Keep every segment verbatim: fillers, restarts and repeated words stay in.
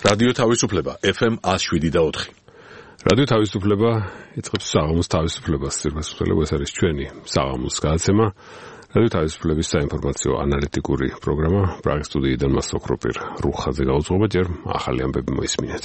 რადიო თავისუფლება ეფ ემ one oh seven და four. რადიო თავისუფლება იწყებს საღამოს თავისუფლებას სირბასუხელებ ეს არის ჩვენი საღამოს გადაცემა. რადიო თავისუფლების საინფორმაციო ანალიტიკური პროგრამა პრაღის სტუდიიდან მას ოქროპირ რუხაძე გაუძღობა ჯერ ახალი ამბები მოისმინეთ.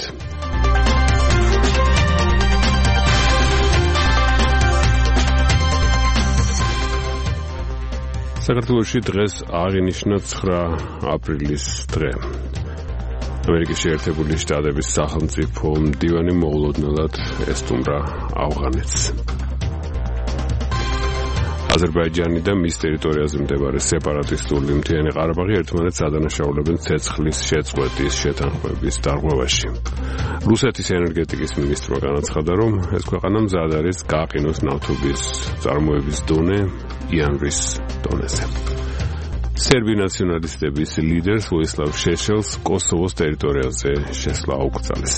საქართველოში დღეს აღინიშნა ცხრა აპრილის დღე. ამერიკის შეერთებული შტატების სახელმწიფო მდივანი მოულოდნელად ესტუმრა ავღანეთს. აზერბაიჯანი და მის ტერიტორიაზე მდებარე სეპარატისტული მთიანი ყარაბაღი ერთმანეთს ადანაშაულებენ ცეცხლის შეწყვეტის შეთანხმების დარღვევაში. რუსეთის ენერგეტიკის მინისტრმა განაცხადა, რომ ეს ქვეყანა მზად არის გააყინოს ნავთობის წარმოების დონე იანვრის დონეზე. სერბი ნაციონალისტების ლიდერს ვოისლავ შეშელს კოსოვოს ტერიტორიაზე შესვლა აუკრძალეს.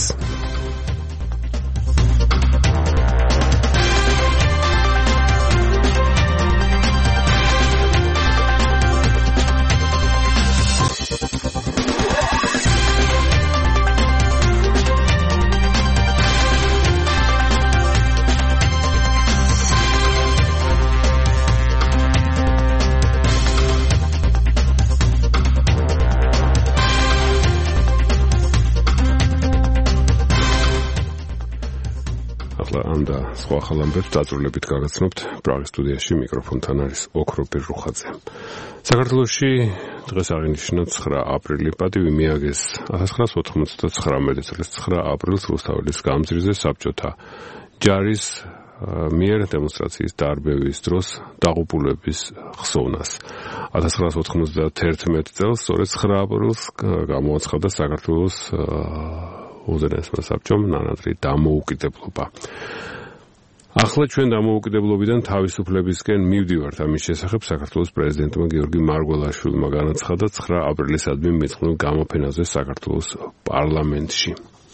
და სხვა ხალხებს დაწვრილებით გაგაცნობთ პრაღის სტუდიაში მიკროფონთან არის ოქროპირ რუხაძე. საქართველოში დღეს აღინიშნა ცხრა აპრილი პატივი მიაგეს one thousand nine hundred ninety-nine წლის ცხრა აპრილს რუსთაველის გამზირზე საბჭოთა ჯარის მიერ დემონსტრაციის დარბევის დროს დაღუპულების ხსოვნას. one thousand nine hundred ninety-one წელს სწორედ ცხრა აპრილს გამოაცხადა საქართველოს უზენაესმა საბჭომ ნანადრი დამოუკიდებლობა. ახლა ჩვენ დამოუკიდებლობიდან თავისუფლებისკენ მივდივართ. ამის შესახებ საქართველოს პრეზიდენტმა გიორგი მარგველაშვილმა განაცხადა ცხრა აპრილისადმი მეცხრე გამოფენაზე საქართველოს პარლამენტში.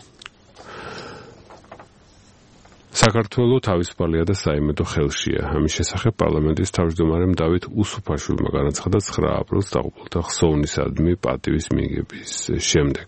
საქართველო თავისუფალია და საიმედო ხელშია. ამის შესახებ პარლამენტის თავმჯდომარემ დავით უსუფაშვილმა განაცხადა ცხრა აპრილს დაღუპულთა ხსოვნისადმი პატივის მიღების შემდეგ.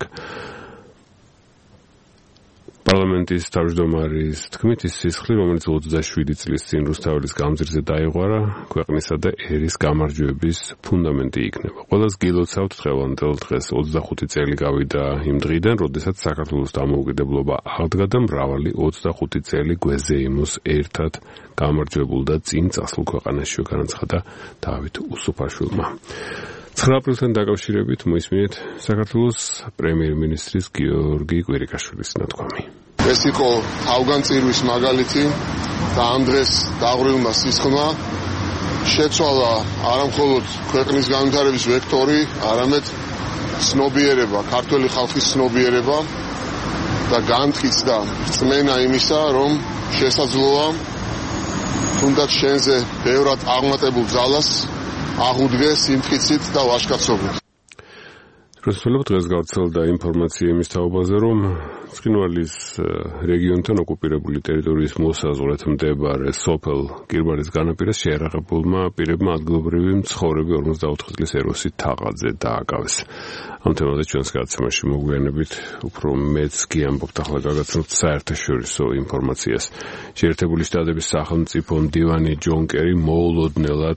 პარლამენტის თავმჯდომარის თქმით ის სისხლი, რომელიც ოცდაშვიდი წლის წინ რუსთაველის გამზირზე დაიღვარა, ქვეყნისა და ერის გამარჯვების ფუნდამენტი იქნება. ყველას გილოცავთ დღევანდელ დღეს ოცდახუთი წელი გავიდა იმ დღიდან, როდესაც საქართველოს დამოუკიდებლობა აღდგა და მრავალი ოცდახუთი წელი გვეზე იმოს ერთად გამარჯვებულ და წინ წასულ ქვეყანაში განაცხადა დავით უსუფაშვილმა. ცხრა აპრილთან დაკავშირებით მოისმინეთ საქართველოს პრემიერ-მინისტრის გიორგი კვირიკაშვილის ნათქვამი. ეს იყო თავგანწირვის მაგალითი და ამ დღეს დაღვრილმა სისხლმა შეცვალა არამხოლოდ ქვეყნის განვითარების ვექტორი, არამედ ცნობიერება, ქართველი ხალხის ცნობიერება და განმტკიცდა რწმენა იმისა, რომ შესაძლოა თუნდაც შენზე ბევრად აღმატებულ ძალას აღუდგეს სიმტკიცით და ვაჟკაცობით. რუსთაველის დღეს გავრცელდა ინფორმაცია იმის თაობაზე, რომ ცხინვალის რეგიონთან ოკუპირებული ტერიტორიის მოსაზღვრეთ მდებარე სოფელ კირბარის განაპირას შეერაღებულმა პირებმა ადგილობრივი მცხოვრები ორმოცდაოთხ წლის ეროსი თაყაძე დააკავეს. ამ თემაზე ჩვენს გადაცემაში მოგვიანებით უფრო მეც გიამბობთ. ახლა გაგაცნობთ საერთაშორისო ინფორმაციას. შეერთებული შტატების სახელმწიფო მდივანი ჯონ კერი მოულოდნელად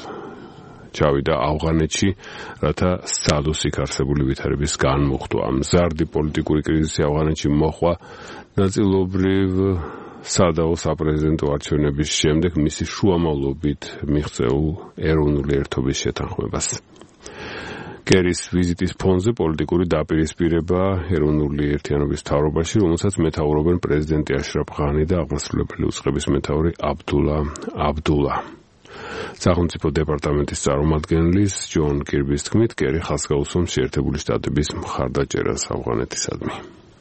ჩავიდა ავღანეთში, რათა სცადოს იქ არსებული ვითარების განმუხტვა. მზარდი პოლიტიკური კრიზისი ავღანეთში მოჰყვა ნაწილობრივ სადაო საპრეზიდენტო არჩევნების შემდეგ მისი შუამავლობით მიღწეულ ეროვნული ერთობის შეთანხმებას. კერის ვიზიტის ფონზე პოლიტიკური დაპირისპირება ეროვნული ერთიანობის მთავრობაში, რომელსაც მეთაურობენ პრეზიდენტი აშრაფ ღანი და აღმასრულებელი უწყების მეთაური აბდულა აბდულა. სახელმწიფო დეპარტამენტის წარმომადგენლის ჯონ კირბის თქმით, კერი ხაზს გაუსვამს შეერთებული შტატების მხარდაჭერას ავღანეთისადმი.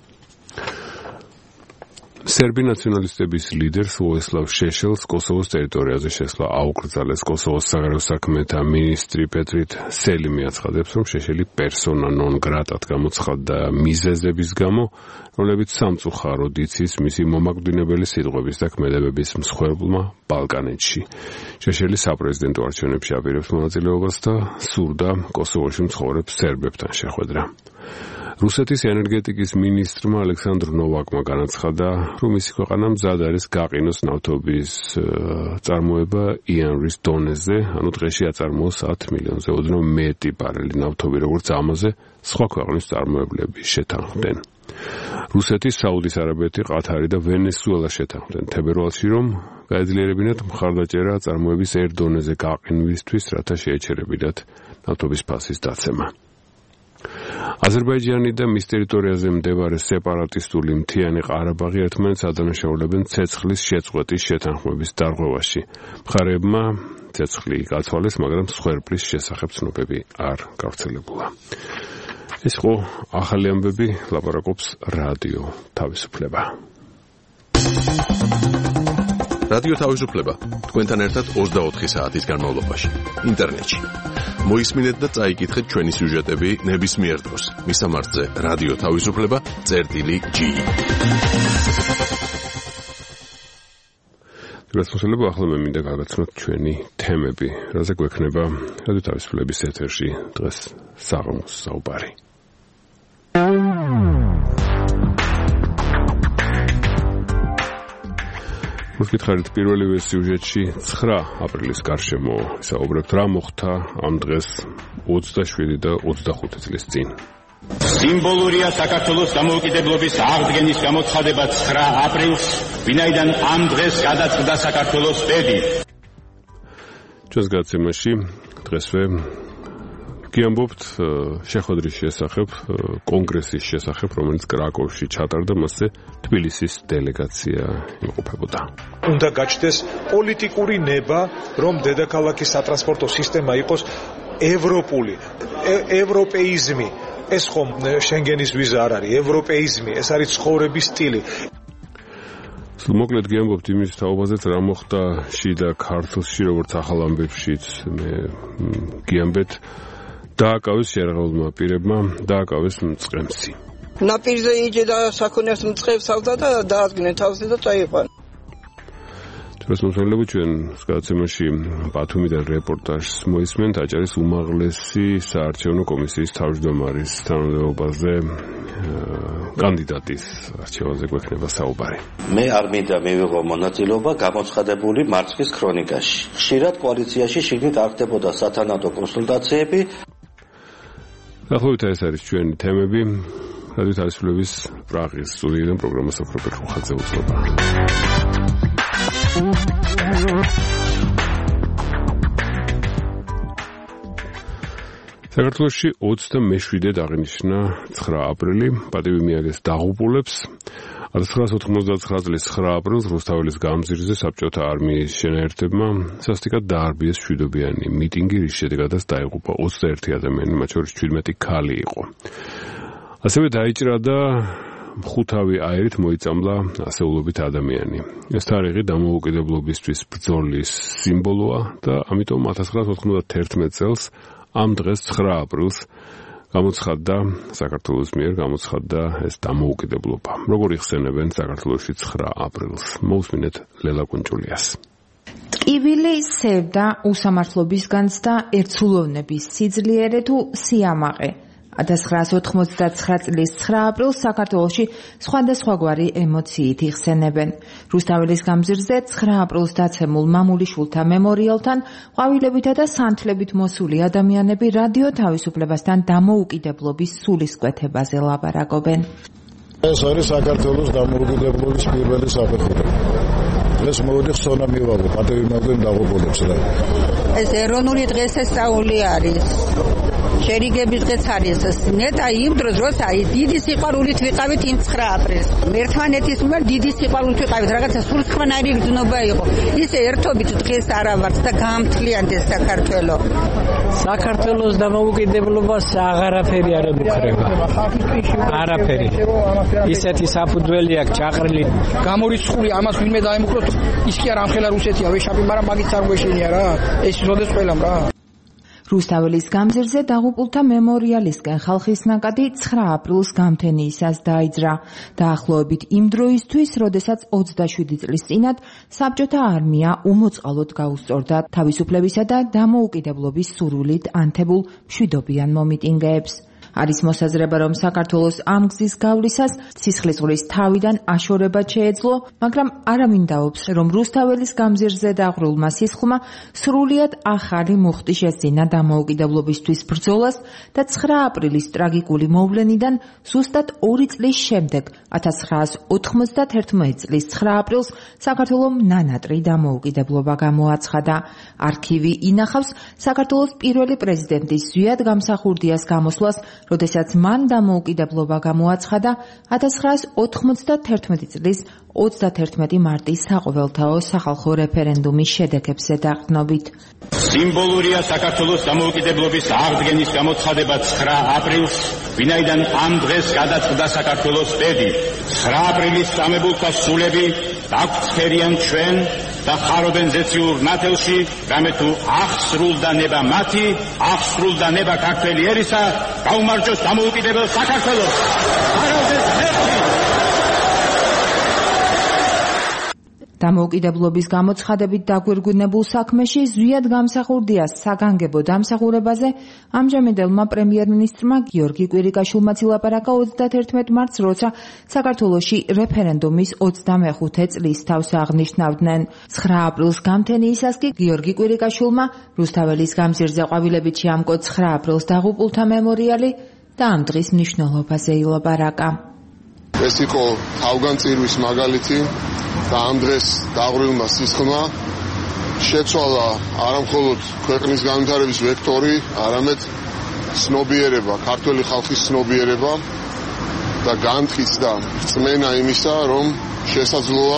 სერბი ნაციონალისტების ლიდერს ვოისლავ შეშელს კოსოვოს ტერიტორიაზე შესვლა აუკრძალეს. კოსოვოს საგარეო საქმეთა მინისტრი პეტრით სელიმი აცხადებს, რომ შეშელი პერსონა ნონ გრატად გამოცხადდა მიზეზების გამო, რომლებიც სამწუხაროდ იცის მისი მომაკვდინებელი სიტყვების და ქმედებების მსხვერპლმა ბალკანეთში. შეშელი საპრეზიდენტო არჩევნებში აპირებს მონაწილეობას და სურდა კოსოვოში მცხოვრებ სერბებთან შეხვედრა. რუსეთის ენერგეტიკის მინისტრმა ალექსანდრ ნოვაკმა განაცხადა, რომ მისი ქვეყანა მზად არის გაყინოს ნავთობის წარმოება იანვრის დონეზე, ანუ დღეში აწარმოოს ათ მილიონზე ოდნავ მეტი ბარელი ნავთობი, როგორც ამაზე სხვა ქვეყნის წარმოებლები შეთანხმდნენ. რუსეთი, საუდის არაბეთი, ყათარი და ვენესუელა შეთანხმდნენ თებერვალში, რომ გაეძლიერებინათ მხარდაჭერა წარმოების ერთ დონეზე გაყინვისთვის, რათა შეეჩერებინათ ნავთობის ფასის დაცემა. აზერბაიჯანი და მის ტერიტორიაზე მდებარე სეპარატისტული მთიანი ყარაბაღი ერთმანეთს ადანაშაულებენ ცეცხლის შეწყვეტის შეთანხმების დარღვევაში. მხარეებმა ცეცხლი გაცვალეს, მაგრამ სხვერპლის შესახებ ცნობები არ გავრცელებულა. ეს იყო ახალი ამბები, ლაპარაკობს რადიო თავისუფლება. რადიო თავისუფლება თქვენთან ერთად ოცდაოთხი საათის განმავლობაში ინტერნეტში. მოისმინეთ და წაიკითხეთ ჩვენი სიუჟეტები ნებისმიერ დროს. მისამართზე რადიო თავისუფლება წერტილი ჯი. გასულება ახლა მე მინდა გავაცნოთ ჩვენი თემები, რაზე გვექნება რადიო თავისუფლების ეთერში დღეს საღამოს საუბარი. მოგკითხარით პირველივე სიუჟეტში ცხრა აპრილის გარშემო საუბრებთ რა მოხდა ამ დღეს ოცდაშვიდი და ოცდახუთი წლის წინ. სიმბოლურია საქართველოს დამოუკიდებლობის აღდგენის გამოცხადება ცხრა აპრილს, ვინაიდან ამ დღეს გადაწყდა საქართველოს ბედი. ჩვენს გადაცემაში დღესვე გიამბობთ შეხვედრის შესახებ, კონგრესის შესახებ, რომელიც კრაკოვში ჩატარდა, მასზე თბილისის დელეგაცია იმყოფებოდა. უნდა გაჩნდეს პოლიტიკური ნება, რომ დედაქალაქის სატრანსპორტო სისტემა იყოს ევროპული, ევროპეიზმი. ეს ხომ შენგენის ვიზა არ არის, ევროპეიზმი, ეს არის ცხოვრების სტილი. მოკლედ გიამბობთ იმის თაობაზეც რა მოხდა შიდა ქართლში, როგორც ახალ ამბებშიც მე გიამბეთ. დააკავეს შერაღებულმა პირებმა, დააკავეს მწყემსი. ნაპირზე იჯე და საქონელს მწყებს ავდა და დაადგნენ თავზე და წაიყვან. ჩვენს მოსმენელები ჩვენ გადაცემაში ბათუმიდან რეპორტაჟს მოისმენთ აჭარის უმაღლესი საარჩევნო კომისიის თავმჯდომარის თანამდებობაზე კანდიდატის არჩევაზე გვექნება საუბარი. მე არ მინდა მივიღო მონაწილეობა გამოცხადებული მარცხის ქრონიკაში. ხშირად კოალიციაში შიგნით არ ხდებოდა სათანადო კონსულტაციები. დაახლოებით ეს არის ჩვენი თემები. რადიო თავისუფლების პრაღის სტუდიიდან პროგრამას ოფრობერ ხუხაძე უძღვება. საქართველოში ოცდამეშვიდედ აღინიშნა ცხრა აპრილი, პატივი მიაგეს დაღუპულებს. ათას ცხრაასი ოთხმოცდაცხრა წლის ცხრა აპრილს რუსთაველის გამზირზე საბჭოთა არმიის შენაერთებმა სასტიკად დაარბიეს მშვიდობიანი მიტინგი, რის შედეგადაც დაიღუპა ოცდაერთი ადამიანი, მათ შორის შვიდმეტი ქალი იყო. ასევე დაიჭრა და ხუთავი აირით მოიწამლა ასეულობით ადამიანი. ეს თარიღი დამოუკიდებლობისთვის ბრძოლის სიმბოლოა და ამიტომ ათას ცხრაასი ოთხმოცდაათი წელს ამ დღეს ცხრა აპრილს გამოცხადდა საქართველოს მიერ გამოცხადდა ეს დამოუკიდებლობა. როგორ იხსენებენ საქართველოში ცხრა აპრილს? მოусმინეთ ლელა კუნჭულიას. ტკივილი, სევდა, უსამართლობის განცდა, ერთსულოვნების სიძლიერე თუ სიამაყე. ათას ცხრაასი ოთხმოცდაცხრა წლის ცხრა აპრილს საქართველოში სხვადასხვაგვარი ემოციით იხსენებენ. რუსთაველის გამზირზე ცხრა აპრილს დაცემულ მამულიშვილთა მემორიალთან ყვავილებითა და სანთლებით მოსული ადამიანები რადიო თავისუფლებასთან დამოუკიდებლობის სულისკვეთებაზე ლაპარაკობენ. ეს არის საქართველოს დამოუკიდებლობის პირველი საფეხური. ეს მოდი ხსოვნა მივაღო, პატივი მოგდენ დაღუპულებს რა. ეს ეროვნული დღესასწაული არის. შერიგების დღეც არის ეს ნეტა იმ დროს როცა დიდი სიყვარულით ვიყავით იმ ცხრა აპრილს. ერთმანეთის მიმართ დიდი სიყვარულით ვიყავით, რაღაცა სულსხვანაირი გრძნობა იყო. ისე ერთობით დღეს არა ვართ და გაამთლიანდეს საქართველო. საქართველოს დამოუკიდებლობას აღარაფერი არ ემუქრება. არაფერი. ისეთი საფუძველი აქვს ჩაყრილი. გამორიცხული ამას ვინმე დაემუქროთ, ის კი არ ამხელა რუსეთია, ვეშაპი, მაგრამ მაგით არ გვეშინია რა. ეს როდეს ყველამ რა. რუსთაველის გამზირზე დაღუპულთა მემორიალისკენ ხალხის ნაკადი ცხრა აპრილს გამთენიისას დაიძრა. დაახლოებით იმ დროისთვის, როდესაც ოცდაშვიდი წლის წინათ საბჭოთა არმია უმოწყალოდ გაუსწორდა თავისუფლებისა და დამოუკიდებლობის სურვილით ანთებულ მშვიდობიან მომიტინგეებს. არის მოსაზრება, რომ საქართველოს ამ გზის გავლისას სისხლისღვრის თავიდან აშორება შეეძლო, მაგრამ არავინ დაობს, რომ რუსთაველის გამზირზე დაღვრილმა სისხლმა სრულიად ახალი მუხტი შესძინა დამოუკიდებლობისთვის ბრძოლას და ცხრა აპრილის ტრაგიკული მოვლენიდან ზუსტად ორი წლის შემდეგ, ათას ცხრაას ოთხმოცდათერთმეტი წლის ცხრა აპრილს საქართველომ ნანატრი დამოუკიდებლობა გამოაცხადა. არქივი ინახავს საქართველოს პირველი პრეზიდენტის ზვიად გამსახურდიას გამოსვლას, როდესაც მან დამოუკიდებლობა გამოაცხადა ათას ცხრაას ოთხმოცდათერთმეტი წლის ოცდათერთმეტი მარტის საყოველთაო სახალხო რეფერენდუმის შედეგებზე დაყრდნობით. სიმბოლურია საქართველოს დამოუკიდებლობის აღდგენის გამოცხადება ცხრა აპრილს, ვინაიდან ამ დღეს გადაწყდა საქართველოს ბედი. ცხრა აპრილის წამებულთა სულები დაგწერიან ჩვენ და ხარობენ ზეციურ ნათელში, რამე თუ აღსრულდა ნება მათი, აღსრულდა ნება ქართველი ერისა, გაუმარჯოს დამოუკიდებელ საქართველოს. დამოუკიდებლობის გამოცხადებით დაგვირგვინებულ საქმეში ზვიად გამსახურდიას საგანგებო დამსახურებაზე ამჟამინდელმა პრემიერ-მინისტრმა გიორგი კვირიკაშვილმაც ილაპარაკა ოცდათერთმეტი მარტს, როცა საქართველოში რეფერენდუმის ოცდამეხუთე წლის თავს აღნიშნავდნენ. ცხრა აპრილს გამთენიისას კი გიორგი კვირიკაშვილმა რუსთაველის გამზირზე ყვავილებით შეამკო ცხრა აპრილს დაღუპულთა მემორიალი და ამ დღის მნიშვნელობაზე ილაპარაკა. ეს იყო თავგანწირვის მაგალითი და ამ დღეს დაღვრილმა სისხლმა შეცვალა არამხოლოდ ქვეყნის განვითარების ვექტორი, არამედ ცნობიერება, ქართველი ხალხის ცნობიერება და განმტკიცდა რწმენა იმისა, რომ შესაძლოა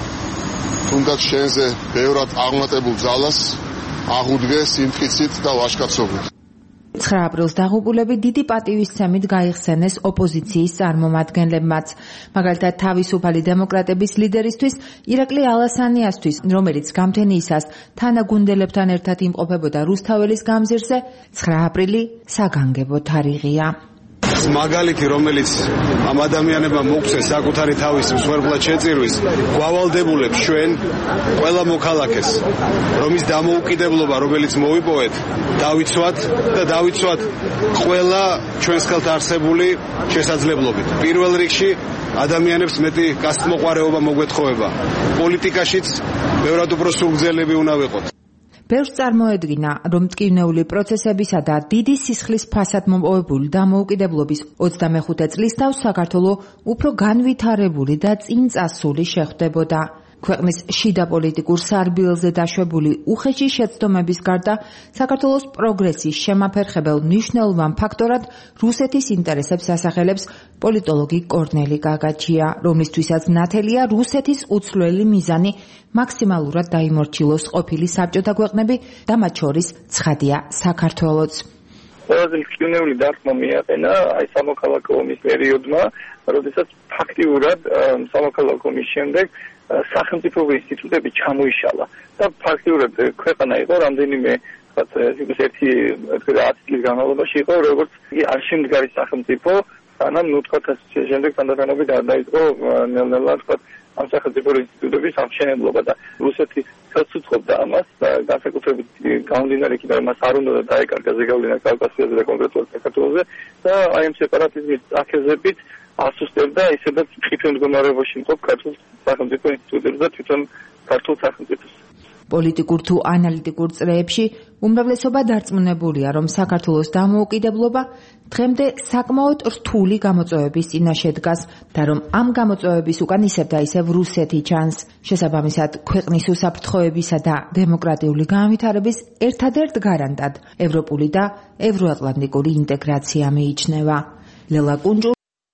თუნდაც შენზე ბევრად აღმატებულ ძალას აღუდგე სიმტკიცით და ვაჟკაცობით. ცხრა აპრილს დაღუპულები დიდი პატივისცემით გაიხსენეს ოპოზიციის წარმომადგენლებმაც. მაგალითად, თავისუფალი დემოკრატების ლიდერისთვის ირაკლი ალასანიასთვის, რომელიც გამთენიისას თანაგუნდელებთან ერთად იმყოფებოდა რუსთაველის გამზირზე, ცხრა აპრილი საგანგებო თარიღია. მაგალითი, რომელიც ამ ადამიანებმა მოგცეს საკუთარი თავის მსხვერპლად შეწირვის, გვავალდებულებს ჩვენ ყველა მოქალაქეს, რომ ის დამოუკიდებლობა, რომელიც მოვიპოვეთ, დავიცვათ და დავიცვათ ყველა ჩვენს ხელთ არსებული შესაძლებლობით. პირველ რიგში ადამიანებს მეტი გასწმოყარეობა მოგვეთხოვება. პოლიტიკაშიც ბევრად უფრო სულგძელები უნდა ვიყოთ. ბევრს წარმოედგინა, რომ მტკივნეული პროცესებისა და დიდი სისხლის ფასად მომპოვებული დამოუკიდებლობის ოცდამეხუთე წლის თავს საქართველო უფრო განვითარებული და წინწასული შეხვდებოდა. ქვეყნის შიდა პოლიტიკურ სარბიელზე დაშვებული უხეში შეცდომების გარდა საქართველოს პროგრესის შემაფერხებელ მნიშვნელოვან ფაქტორად რუსეთის ინტერესებს ასახელებს პოლიტოლოგი კორნელი გაგაჩია, რომლისთვისაც ნათელია რუსეთის უცვლელი მიზანი მაქსიმალურად დაიმორჩილოს ყოფილი საბჭოთა ქვეყნები და მათ შორის ცხადია საქართველოც. ყველაზე მტკივნეული დარტყმა მიაყენა აი სამოქალაქო ომის პერიოდმა, როდესაც ფაქტიურად სამოქალაქო ომის შემდეგ სახელმწიფო ინსტიტუტები ჩამოიშალა და ფაქტიურად ქვეყანა იყო რამდენიმე რაღაც ერთი ათი წლის განმავლობაში იყო როგორც არ შემდგარი სახელმწიფო, სანამ ნუ თქვა შემდეგ თანდათანობით არ დაიწყო ნელ-ნელა თქვა ამ სახელმწიფო ინსტიტუტების აღმშენებლობა და რუსეთი ხელს უწყობდა ამას და განსაკუთრებით გამომდინარე იქიდან რომ მას არ უნდა დაეკარგა ზეგავლენა კავკასიაზე და კონკრეტულად საქართველოზე და აი ამ სეპარატიზმის წაქეზებით ასუსტებდა ისედაც თვითონ მდგომარეობაში მყოფ ქართულ სახელმწიფო ინსტიტუტებს და თვითონ ქართულ სახელმწიფოს. პოლიტიკურ თუ ანალიტიკურ წრეებში უმრავლესობა დარწმუნებულია, რომ საქართველოს დამოუკიდებლობა დღემდე საკმაოდ რთული გამოწვევების წინაშე დგას და რომ ამ გამოწვევების უკან ისევ და ისევ რუსეთი ჩანს. შესაბამისად, ქვეყნის უსაფრთხოებისა და დემოკრატიული განვითარების ერთადერთ გარანტად ევროპული და ევროატლანტიკური ინტეგრაცია მიიჩნევა. ლელა კუნჯუ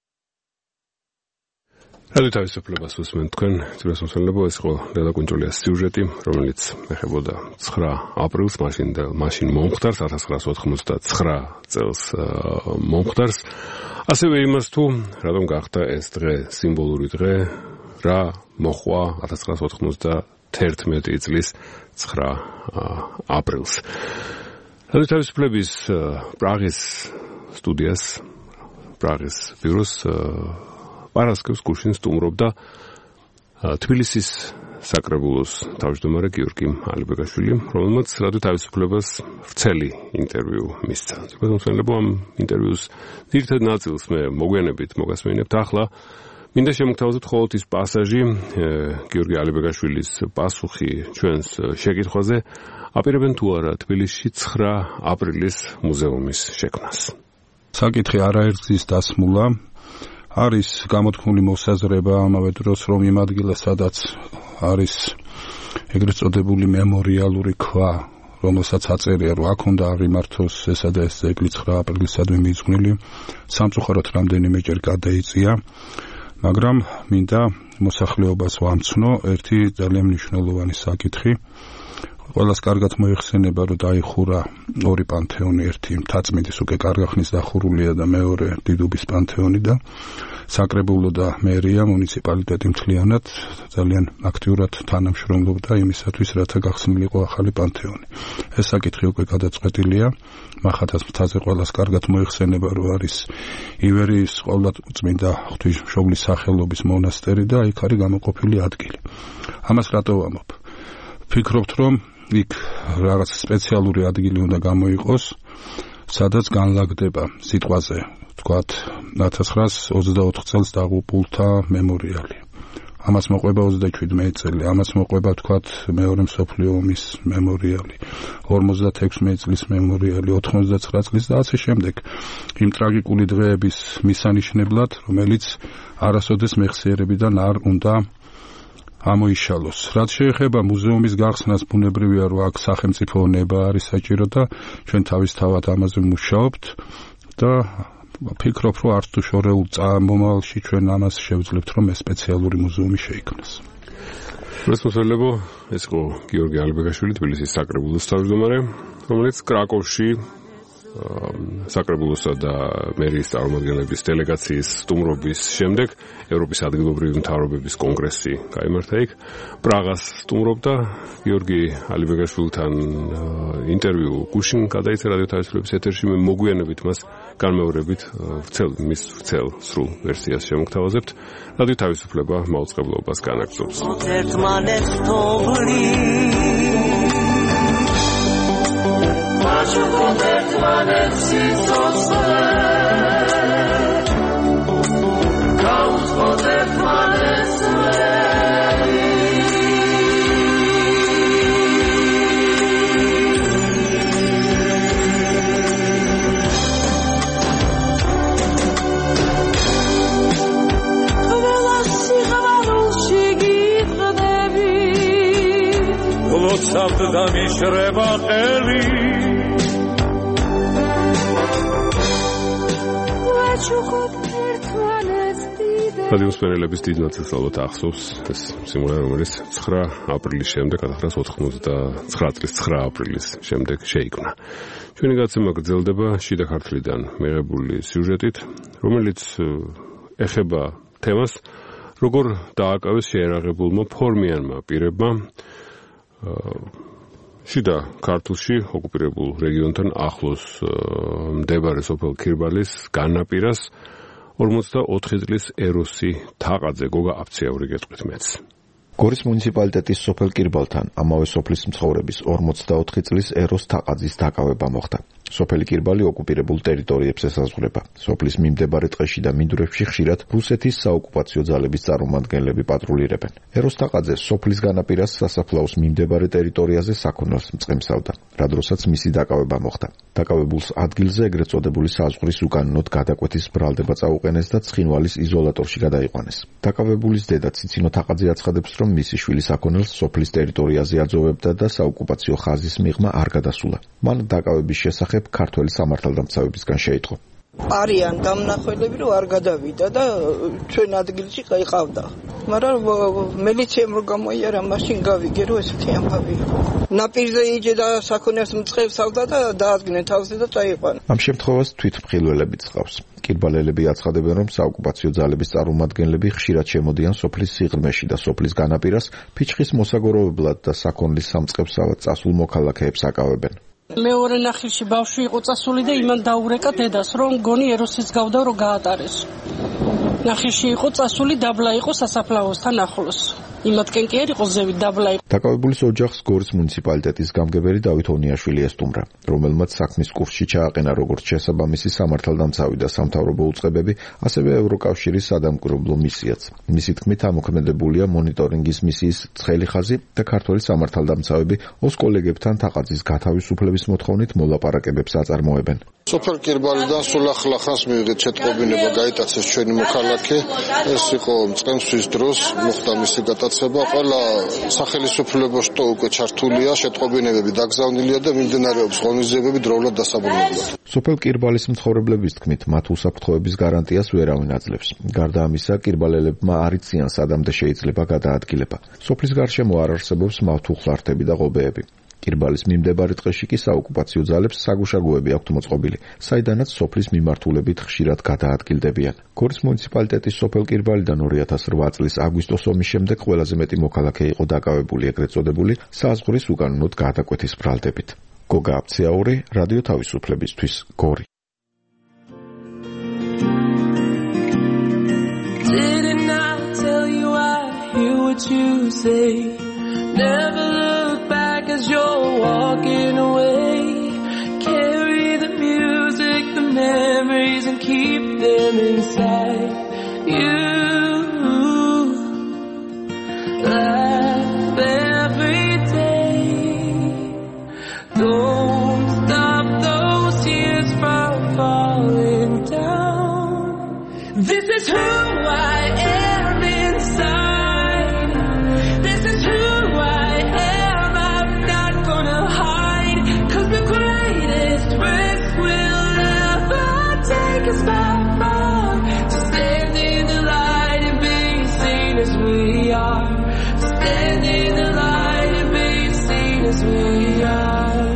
რადიო თავისუფლებას უსმენთ თქვენ, ძვირას მოსმენლებო, ეს იყო ლელა კუნჯულიას სიუჟეტი, რომელიც ეხებოდა ცხრა აპრილს, მაშინ და მაშინ მომხდარს, ათას ცხრაას ოთხმოცდაცხრა წელს მომხდარს. ასევე იმას თუ რატომ გახდა ეს დღე სიმბოლური დღე, რა მოხვა ათას ცხრაას ოთხმოცდათერთმეტი წლის ცხრა აპრილს. რადიო თავისუფლების პრაღის სტუდიას, პრაღის ბიუროს პარასკევს გუშინ სტუმრობდა თბილისის საკრებულოს თავმჯდომარე გიორგი ალიბეგაშვილი, რომელმაც რადიო თავისუფლებას ვრცელი ინტერვიუ მისცა. ზოგადად ამ ინტერვიუს ძირითად ნაწილს მე მოგვიანებით მოგასმენებთ. ახლა მინდა შემოგთავაზოთ მხოლოდ ის პასაჟი გიორგი ალიბეგაშვილის პასუხი ჩვენს შეკითხვაზე, აპირებენ თუ არა თბილისში ცხრა აპრილის მუზეუმის შექმნას. საკითხი არაერთგზის დასმულა. არის გამოთქმული მოსაზრება ამავე დროს, რომ იმ ადგილას, სადაც არის ეგრეთ წოდებული მემორიალური ქვა, რომელსაც აწერია, რომ აქ უნდა აღიმართოს ესა და ეს ძეგლი ცხრა აპრილისადმი მიძღვნილი, სამწუხაროდ რამდენიმეჯერ გადაიწია, მაგრამ მინდა მოსახლეობას ვამცნო ერთი ძალიან მნიშვნელოვანი საკითხი. ყველას კარგად მოიხსენება, რომ დაიხურა ორი პანთეონი, ერთი მთაწმინდის უკვე კარგახნის დახურულია და მეორე დიდუბის პანთეონი და საკრებულო და მერია მუნიციპალიტეტი მთლიანად ძალიან აქტიურად თანამშრომლობდა იმისათვის, რათა გახსნილიყო ახალი პანთეონი. ეს საკითხი უკვე გადაწყვეტილია, მახათას მთაზე ყველას კარგად მოიხსენება, რომ არის ივერიის ყოვლადწმინდა ღვთისმშობლის სახელობის მონასტერი და იქ არის გამოყოფილი ადგილი. ამას რატო ვამბობ? ვფიქრობთ, რომ იქ რაღაც სპეციალური ადგილი უნდა გამოიყოს, სადაც განლაგდება სიტყვაზე, თქვათ, ათას ცხრაას ოცდაოთხ წელს დაღუპულთა მემორიალი. ამას მოყვება ოცდაშვიდმეტი წელი, ამას მოყვება, თქვათ, მეორე მსოფლიო ომის მემორიალი, ორმოცდათექვსმეტი წლის მემორიალი, ოთხმოცდაცხრა წლის და ასე შემდეგ. იმ ტრაგიკული დღეების მისანიშნებლად, რომელიც არასოდეს მეხსიერებიდან არ უნდა ამოიშალოს. რაც შეეხება მუზეუმის გახსნას, ბუნებრივია, რომ აქ სახელმწიფო ნება არის საჭირო და ჩვენ თავისთავად ამაზე მუშაობთ და ვფიქრობ, რომ არც თუ შორეულ მომავალში ჩვენ ამას შევძლებთ, რომ ეს სპეციალური მუზეუმი შეიქმნას. მოსმოსელებო, ეს იყო გიორგი ალიბეგაშვილი, თბილისის საკრებულოს თავმჯდომარე, რომელიც კრაკოვში საკრებულოსა და მერიის წარმომადგენლების დელეგაციის სტუმრობის შემდეგ ევროპის ადგილობრივი მთავრობების კონგრესი გაიმართა იქ. პრაღას სტუმრობდა. გიორგი ალიბეგაშვილთან ინტერვიუ გუშინ გადაიცა რადიო თავისუფლების ეთერში. მე მოგვიანებით მას განმეორებით ვრცელ მის ვრცელ სრულ ვერსიას შემოგთავაზებთ. რადიო თავისუფლება მაუწყებლობას განაგრძობს. Savda mishre baqeli რადიოს მენელების დიდ ნაწილს ალბათ ახსოვს ეს სიმღერა, რომელიც ცხრა აპრილის შემდეგ ათას ცხრაას ოთხმოცდაცხრა წლის ცხრა აპრილის შემდეგ შეიქმნა. ჩვენი გაცემა გრძელდება შიდა ქართლიდან მიღებული სიუჟეტით, რომელიც ეხება თემას, როგორ დააკავეს შეერაღებულმა ფორმიანმა პირებმა შიდა ქართლში ოკუპირებულ რეგიონთან ახლოს მდებარე სოფელ ქირბალის განაპირას ორმოცდაოთხი წლის ეროსი თაყაძე გოგა აფციაური გეტყვით მეც. გორის მუნიციპალიტეტის სოფელ კირბალთან ამავე სოფლის მცხოვრების ორმოცდაოთხი წლის ეროს თაყაძის დაკავება მოხდა. სოფელი კირბალი ოკუპირებულ ტერიტორიებს ესაზღვრება. სოფლის მიმდებარე ტყეში და მინდვრებში ხშირად რუსეთის საოკუპაციო ძალების წარმომადგენლები პატრულირებენ. ეროს თაყაძე სოფლის განაპირას სასაფლაოს მიმდებარე ტერიტორიაზე საქონელს მწყემსავდა, რა დროსაც მისი დაკავება მოხდა. დაკავებულს ადგილზე ეგრეთ წოდებული საზღვრის უკანონოდ გადაკვეთის ბრალდება წაუყენეს და ცხინვალის იზოლატორში გადაიყვანეს. დაკავებულის დედა ციცინო თაყაძე აცხადებს, რომ მისი შვილი საქონელს სოფლის ტერიტორიაზე აძოვებდა და საოკუპაციო ხაზის მიღმა არ გადასულა. მან დაკავების შესახებ ქართველი სამართალდამცავებისგან შეიტყო. არიან დამნახველები, რომ არ გადავიდა და ჩვენ ადგილში ყავდა. მაგრამ მელიციამ რო გამოიარა, მაშინ გავიგე, რომ ესეთი ამბავი იყო. ნაპირზე იჯე და საქონელს მწყევსავდა და დაადგნენ თავზე და წაიყვანა. ამ შემთხვევას თვითმხილველებიც ყავს. კირბალელები აცხადებენ, რომ საოკუპაციო ძალების წარმომადგენლები ხშირად შემოდიან სოფლის სიღრმეში და სოფლის განაპირას ფიჩხის მოსაგოროვებლად და საქონლის სამწყევსავად წასულ მოქალაქეებს აკავებენ. მეორე ნახილში ბავშვი იყო წასული და იმან დაურეკა დედას, რომ გონი ეროსის გავდა რომ გაატარეს. ნახილში იყო წასული, დაბლა იყო სასაფლაოსთან ახლოს. იმათკენ კი არ იყო ზევით დაბლა. დაკავებულის ოჯახს გორის მუნიციპალიტეტის გამგებელი დავით ონიაშვილი ესტუმრა, რომელმაც საქმის კურსში ჩააყენა როგორც შესაბამისი სამართალდამცავი და სამთავრობო უწყებები, ასევე ევროკავშირის სადამკვირვებლო მისიაც. მისი თქმით, ამოქმედებულია მონიტორინგის მისიის ცხელი ხაზი და ქართველი სამართალდამცავები ოს კოლეგებთან თაყაძის გათავისუფლების მოთხოვნით მოლაპარაკებებს აწარმოებენ. სოფელ კირბალიდან სულ ახლა ხანს მივიღეთ შეტყობინება გაიტაცეს ჩვენი მოქალაქე. ეს იყო მწყემსვის დროს მოხდა მისი გატაცება. ყველა სახელმწიფო შტო უკვე ჩართულია, შეტყობინებები დაგზავნილია და მიმდინარეობს ღონისძიებები დროულად დასაბრუნებლად. სოფელ კირბალის მცხოვრებლების თქმით, მათ უსაფრთხოების გარანტიას ვერავინ აძლევს. გარდა ამისა, კირბალელებმა არ იციან სადამდე შეიძლება გადაადგილება. სოფლის გარშემო არ არსებობს მავთუხლართები და ღობეები. კირბალის მიმდებარე ტყეში კი საოკუპაციო ძალებს საგუშაგოები აქვთ მოწყობილი, საიდანაც სოფლის მიმართულებით ხშირად გადაადგილდებიან. გორის მუნიციპალიტეტის სოფელ კირბალიდან ორი ათას რვა წლის აგვისტოს ომის შემდეგ ყველაზე მეტი მოქალაქე იყო დაკავებული ეგრეთ წოდებული საზღვრის უკანონოდ გადაკვეთის ბრალდებით. გოგა აფციაური, რადიო თავისუფლებისთვის, გორი. Didn't I tell you I hear what you say? Never look back as you're walking away. Carry the music, the memories, and keep them inside you. Laugh every day. Don't stop those tears from falling down. This is who I am inside. This is who I am. I'm not gonna hide. 'Cause the greatest risk will never take us back from. To stand in the light and be seen as we are. To stand in the light and be seen as we are.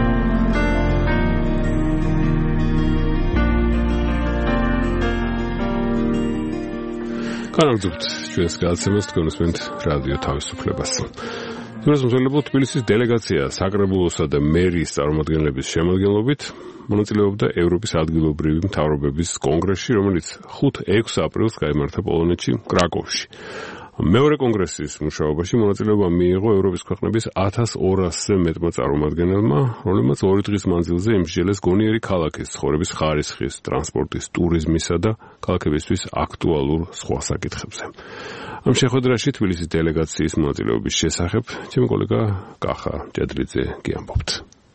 განაგრძობთ ჩვენს გადაცემას, თქვენ უსმენთ რადიო თავისუფლებას. მოსახლეობა თბილისის დელეგაცია საკრებულოსა და მერის წარმომადგენლების შემადგენლობით მონაწილეობდა ევროპის ადგილობრივი მთავრობების კონგრესში, რომელიც ხუთ-ექვსი აპრილს გაიმართა პოლონეთში, კრაკოვში. მეორე კონგრესის მუშაობაში მონაწილეობა მიიღო ევროპის ქვეყნების ათას ორასზე მეტმა წარმომადგენელმა, რომლებმაც ორი დღის მანძილზე იმსჯელეს გონიერი ქალაქის ცხოვრების ხარისხის, ტრანსპორტის, ტურიზმისა და ქალაქებისთვის აქტუალურ სხვა საკითხებზე. ამ შეხვედრაში თბილისის დელეგაციის მონაწილეობის შესახებ ჩემი კოლეგა კახა ჭედრიძე გიამბობთ.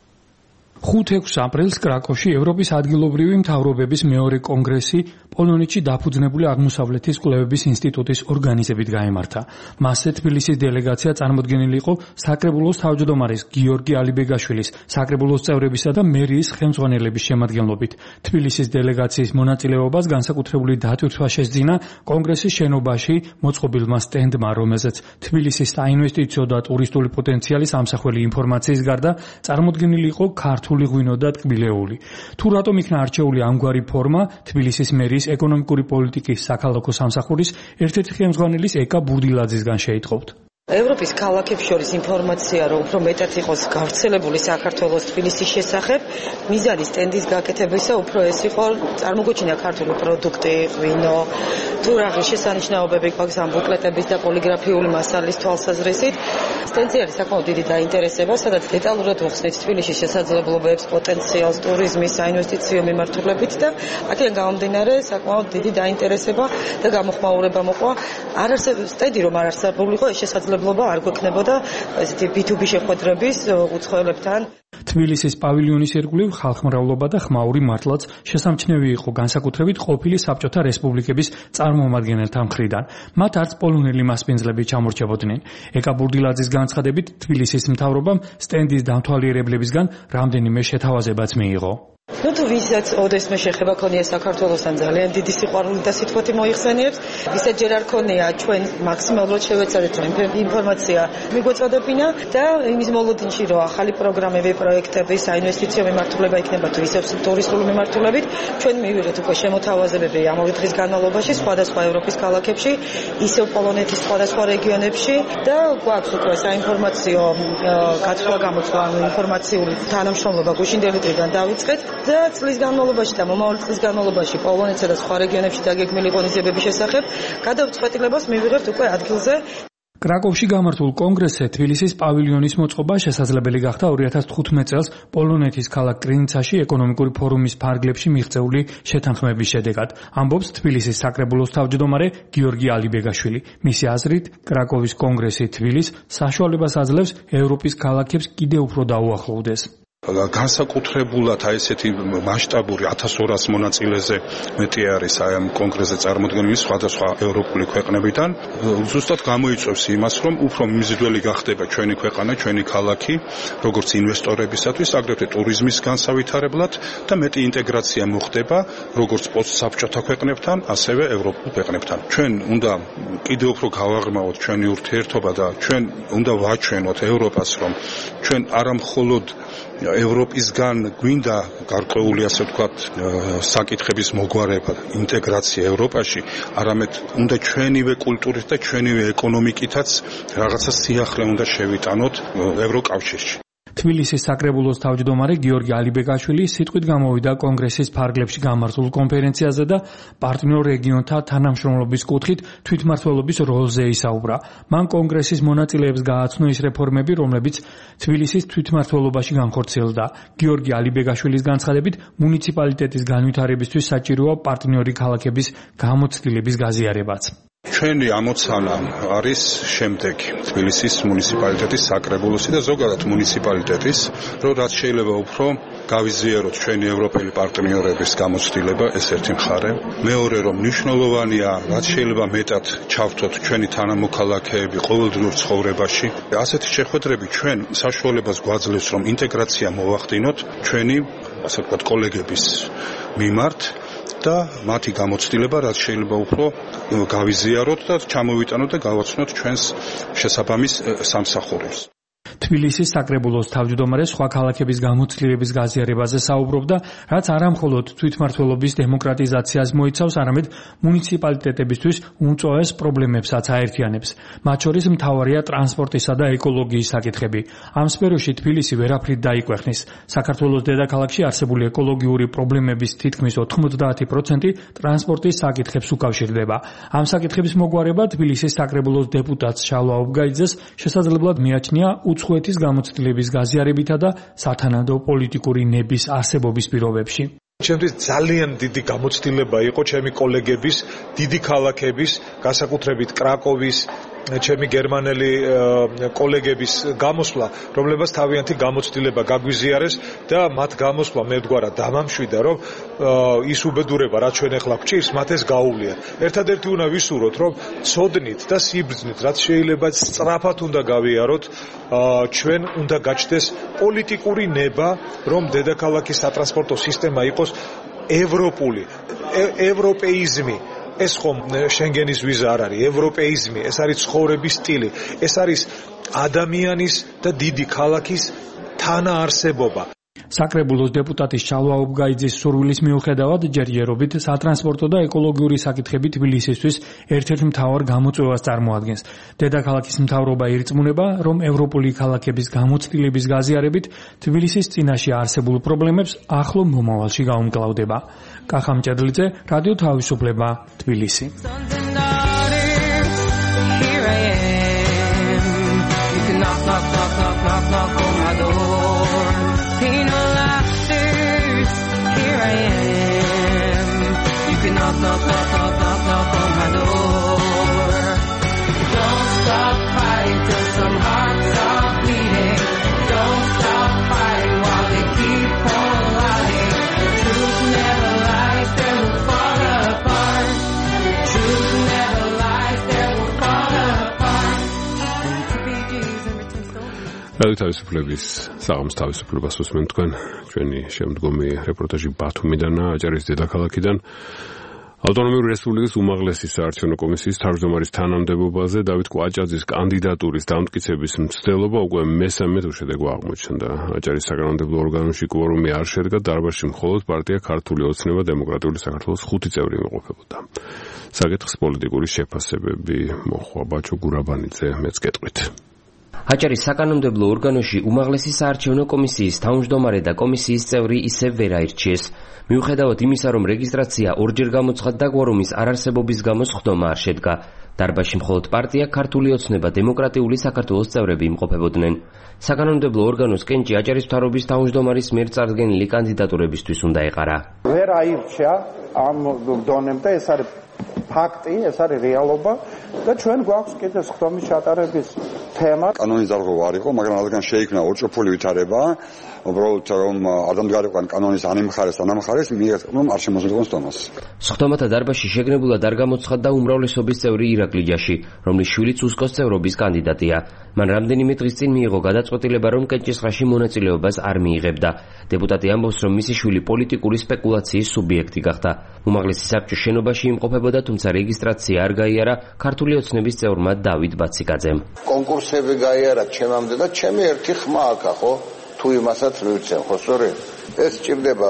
ხუთ-ექვსი აპრილს კრაკოვში ევროპის ადგილობრივი მთავრობების მეორე კონგრესი პოლონეთში დაფუძნებული აღმოსავლეთის კვლევების ინსტიტუტის ორგანიზებით გაიმართა. მასზე თბილისის დელეგაცია წარმოდგენილი იყო საკრებულოს თავმჯდომარის გიორგი ალიბეგაშვილის, საკრებულოს წევრებისა და მერიის ხელმძღვანელების შემადგენლობით. თბილისის დელეგაციის მონაწილეობას განსაკუთრებული დატვირთვა შესძინა კონგრესის შენობაში მოწყობილმა სტენდმა, რომელზეც თბილისის საინვესტიციო და ტურისტული პოტენციალის ამსახველი ინფორმაციის გარდა წარმოდგენილი იყო ქართული ღვინო და ტკბილეული. თუ რატომ იქნა არჩეული ამგვარი ფორმა, თბილისის მერიის ეკონომიკური პოლიტიკის საქალაქო სამსახურის ერთ-ერთი ხელმძღვანელის ეკა ბურდილაძისგან შეიტყობთ. ევროპის ქალაქებს შორის ინფორმაცია, რომ უფრო მეტად იყოს გავრცელებული საქართველოს თბილისის შესახებ, მიზანი სტენდის გაკეთებისა უფრო ეს იყო წარმოგვიჩინა ქართული პროდუქტი, ღვინო, თუ რაღაც შესანიშნაობები გვაქვს ამ ბუკლეტების და პოლიგრაფიული მასალის თვალსაზრისით. სტენდზე არის საკმაოდ დიდი დაინტერესება, სადაც დეტალურად ვახსნით თბილისის შესაძლებლობებს, პოტენციალს, ტურიზმის, საინვესტიციო მიმართულებით და აქედან გამომდინარე საკმაოდ დიდი დაინტერესება და გამოხმაურება მოყვა. არ არსებობს სტენდი, რომ არ არსებულიყო ეს შესაძლებლობა არ გვექნებოდა ესეთი ბი თუ ბი შეხვედრების უცხოელებთან. თბილისის პავილიონის ირგვლივ ხალხმრავლობა და ხმაური მართლაც შესამჩნევი იყო განსაკუთრებით ყოფილი საბჭოთა რესპუბლიკების წარმომადგენელთა მხრიდან. მათ არც პოლონელი მასპინძლები ჩამორჩებოდნენ. ეკა ბურდილაძის განცხადებით თბილისის მთავრობამ სტენდის დამთვალიერებლებისგან რამდენიმე შეთავაზებაც მიიღო. Ну თუ ვისაც ოდესმე შეხება ქონია საქართველოსთან ძალიან დიდი სიყვარული და სიტყვეთი მოიხსენიებს, ვისაც ჯერ არ ქონია ჩვენ მაქსიმალურად შევეცადეთ რომ ინფორმაცია მიგვეწოდებინა და იმის მოლოდინში რომ ახალი პროგრამები, პროექტები, საინვესტიციო მიმართულება იქნება თუ ისევ ტურისტული მიმართულებით, ჩვენ მივიღეთ უკვე შემოთავაზებები ამავე დღის განმავლობაში სხვადასხვა ევროპის ქალაქებში, ისევ პოლონეთის სხვადასხვა რეგიონებში და გვაქვს უკვე საინფორმაციო გაცვლა-გამოცვლა, ინფორმაციული თანამშრომლობა გუშინდელი დღიდან დავიწყეთ. და წლის განმავლობაში და მომავალი წლის განმავლობაში პოლონეთსა და სხვა რეგიონებში დაგეგმილი ღონისძიებების შესახებ გადაწყვეტილებას მივიღებთ უკვე ადგილზე. კრაკოვში გამართულ კონგრესზე თბილისის პავილიონის მოწყობა შესაძლებელი გახდა ორი ათას თხუთმეტ წელს პოლონეთის ქალაქ კრინიცაში ეკონომიკური ფორუმის ფარგლებში მიღწეული შეთანხმების შედეგად. ამბობს თბილისის საკრებულოს თავმჯდომარე გიორგი ალიბეგაშვილი. მისი აზრით, კრაკოვის კონგრესი თბილისს საშუალებას აძლევს ევროპის ქალაქებს კიდევ უფრო დაუახლოვდეს. განსაკუთრებულად აი ესეთი მასშტაბური ათას ორას მონაწილეზე მეტი არის აი ამ კონგრესზე წარმოდგენილი სხვადასხვა ევროპული ქვეყნებიდან ზუსტად გამოიწვევს იმას, რომ უფრო მიზიდველი გახდება ჩვენი ქვეყანა, ჩვენი ქალაქი, როგორც ინვესტორებისათვის, აგრეთვე ტურიზმის განსავითარებლად და მეტი ინტეგრაცია მოხდება როგორც პოსტსაბჭოთა ქვეყნებთან, ასევე ევროპულ ქვეყნებთან. ჩვენ უნდა კიდევ უფრო გავაღრმავოთ ჩვენი ურთიერთობა და ჩვენ უნდა ვაჩვენოთ ევროპას, რომ ჩვენ არა მხოლოდ ევროპისგან გვინდა გარკვეული ასე ვთქვათ საკითხების მოგვარება, ინტეგრაცია ევროპაში, არამედ უნდა ჩვენივე კულტურით და ჩვენივე ეკონომიკითაც რაღაცა სიახლე უნდა შევიტანოთ ევროკავშირში. თბილისის საკრებულოს თავმჯდომარე გიორგი ალიბეგაშვილი სიტყვით გამოვიდა კონგრესის ფარგლებში გამართულ კონფერენციაზე და პარტნიორ რეგიონთა თანამშრომლობის კუთხით თვითმმართველობის როლზე ისაუბრა. მან კონგრესის მონაწილეებს გააცნო ის რეფორმები, რომლებიც თბილისის თვითმმართველობაში განხორციელდა. გიორგი ალიბეგაშვილის განცხადებით, მუნიციპალიტეტის განვითარებისთვის საჭიროა პარტნიორი ქალაქების გამოცდილების გაზიარებაც. ჩვენი ამოცანა არის შემდეგი: თბილისის მუნიციპალიტეტის საკრებულოსი და ზოგადად მუნიციპალიტეტის, რომ რაც შეიძლება უფრო გავიზიაროთ ჩვენი ევროპელი პარტნიორების გამოცდილება, ეს ერთი მხარე. მეორე, რომ მნიშვნელოვანია, რაც შეიძლება მეტად ჩავთოთ ჩვენი თანამოქალაქეები ყოველდღიურ ცხოვრებაში. ასეთი შეხვედრები ჩვენ საშუალებას გვაძლევს, რომ ინტეგრაცია მოვახდინოთ ჩვენი, ასე ვთქვათ, კოლეგების მიმართ და მათი გამოცდილება რაც შეიძლება უფრო გავიზიაროთ და ჩამოვიტანოთ და გავაცნოთ ჩვენს შესაბამის სამსახურებს. თბილისის საკრებულოს თავმჯდომარე სხვა ქალაქების გამოცდილების გაზიარებაზე საუბრობდა, რაც არა მხოლოდ თვითმმართველობის დემოკრატიზაციას მოიცავს, არამედ მუნიციპალიტეტებისთვის უმწვავეს პრობლემებსაც აერთიანებს. მათ შორის მთავარია ტრანსპორტისა და ეკოლოგიის საკითხები. ამ სფეროში თბილისი ვერაფრით დაიკვეხნის. საქართველოს დედაქალაქში არსებული ეკოლოგიური პრობლემების თითქმის ოთხმოცდაათი პროცენტი ტრანსპორტის საკითხებს უკავშირდება. ამ საკითხების მოგვარება თბილისის საკრებულოს დეპუტატს შალვა ობგაიძეს შესაძლებლად მიაჩნია უცხოეთის გამოცდილების გაზიარებითა და სათანადო პოლიტიკური ნების არსებობის პირობებში. ჩემთვის ძალიან დიდი გამოცდილება იყო ჩემი კოლეგების, დიდი ქალაქების, განსაკუთრებით კრაკოვის, ჩემი გერმანელი კოლეგების გამოსვლა, რომლებსაც თავიანთი გამოცდილება გაგვიზიარეს და მათ გამოსვლა მე ვდგარა დამამშვიდა, რომ ის უბედურება, რაც ჩვენ ახლა გვჭირს, მათ ეს გაუვლიათ. ერთადერთი უნდა ვისურვოთ, რომ ცოდნით და სიბრძნით, რაც შეიძლება სწრაფად უნდა გავიაროთ, ჩვენ უნდა გაჩნდეს პოლიტიკური ნება, რომ დედაქალაქის სატრანსპორტო სისტემა იყოს ევროპული, ევროპეიზმი. ეს ხომ შენგენის ვიზა არ არის, ევროპეიზმი, ეს არის ცხოვრების სტილი, ეს არის ადამიანის და დიდი ქალაქის თანაარსებობა. საკრებულოს დეპუტატის შალვა ობგაიძის სურვილის მიუხედავად ჯერჯერობით სატრანსპორტო და ეკოლოგიური საკითხები თბილისისთვის ერთ-ერთ მთავარ გამოწვევას წარმოადგენს. დედაქალაქის მთავრობა ირწმუნება, რომ ევროპული ქალაქების გამოცდილების გაზიარებით თბილისის წინაშე არსებულ პრობლემებს ახლო მომავალში გაუმკლავდება. კახა მჭედლიძე, რადიო თავისუფლება, თბილისი. Knock, knock, knock, knock, knock, knock on my door. Don't stop fighting till some hearts stop beating. Don't stop fighting while they keep on lying. The truth never lies, they will fall apart. The truth never lies, they will fall apart. რადიო თავისუფლების საღამოს თავისუფლებას უსმენთ თქვენ. ჩვენი შემდგომი რეპორტაჟი ბათუმიდანაა, აჭარის დედაქალაქიდან. ავტონომიური რესპუბლიკის უმაღლესი საარჩევნო კომისიის თავმჯდომარის თანამდებობაზე დავით კვაჭაძის კანდიდატურის დამტკიცების მცდელობა უკვე მესამე უშედეგო აღმოჩნდა. აჭარის საკანონმდებლო ორგანოში კვორუმი არ შედგა, დარბაზში მხოლოდ პარტია ქართული ოცნება დემოკრატიული საქართველოს ხუთი წევრი იმყოფებოდა. საკითხს პოლიტიკური შეფასებები მოჰყვა ბაჩო გურაბანიძე მეც გეტყვით. აჭარის საკანონმდებლო ორგანოში უმაღლესი საარჩევნო კომისიის თავმჯდომარე და კომისიის წევრი ისევ ვერ აირჩიეს. მიუხედავად იმისა, რომ რეგისტრაცია ორჯერ გამოცხადდა, კვორუმის არარსებობის გამო სხდომა არ შედგა. დარბაზში მხოლოდ პარტია ქართული ოცნება დემოკრატიული საქართველოს წევრები იმყოფებოდნენ. საკანონმდებლო ორგანოს კენჭი აჭარის მთავრობის თავმჯდომარის მიერ წარდგენილი კანდიდატურებისთვის უნდა ეყარა. ვერ აირჩია ამ დონემდე, ეს არის ფაქტი, ეს არის რეალობა და ჩვენ გვაქვს კიდე სხდომის ჩატარების თემა. კანონის დარღვევა არ იყო, მაგრამ რადგან შეიქმნა ოჭოფული ვითარება, უბრალოდ რომ არ დამდგარიყან კანონის ან იმ მხარეს ან ამ მხარეს, მიიღწევენ არ შემოძლოს თომას. სხდომათა დარბაზში შეგნებულად არ გამოცხადდა უმრავლესობის წევრი ირაკლი ჯაში, რომლის შვილიც უსკოს წევრობის კანდიდატია. მან რამდენიმე დღის წინ მიიღო გადაწყვეტილება, რომ კენჭისყრაში მონაწილეობას არ მიიღებდა. დეპუტატი ამბობს, რომ მისი შვილი პოლიტიკური სპეკულაციის სუბიექტი გახდა. უმაღლესი საბჭოს შენობაში იმყოფებოდა, თუმცა რეგისტრაცია არ გაიარა ქართული ოცნების წევრმა დავით ბაციკაძემ. კონკურსები გაიარა ჩემამდე და ჩემი ერთი ხმა აქა, ხო? თუ იმასაც მივცემ, ხო, სწორედ? ეს ჭირდება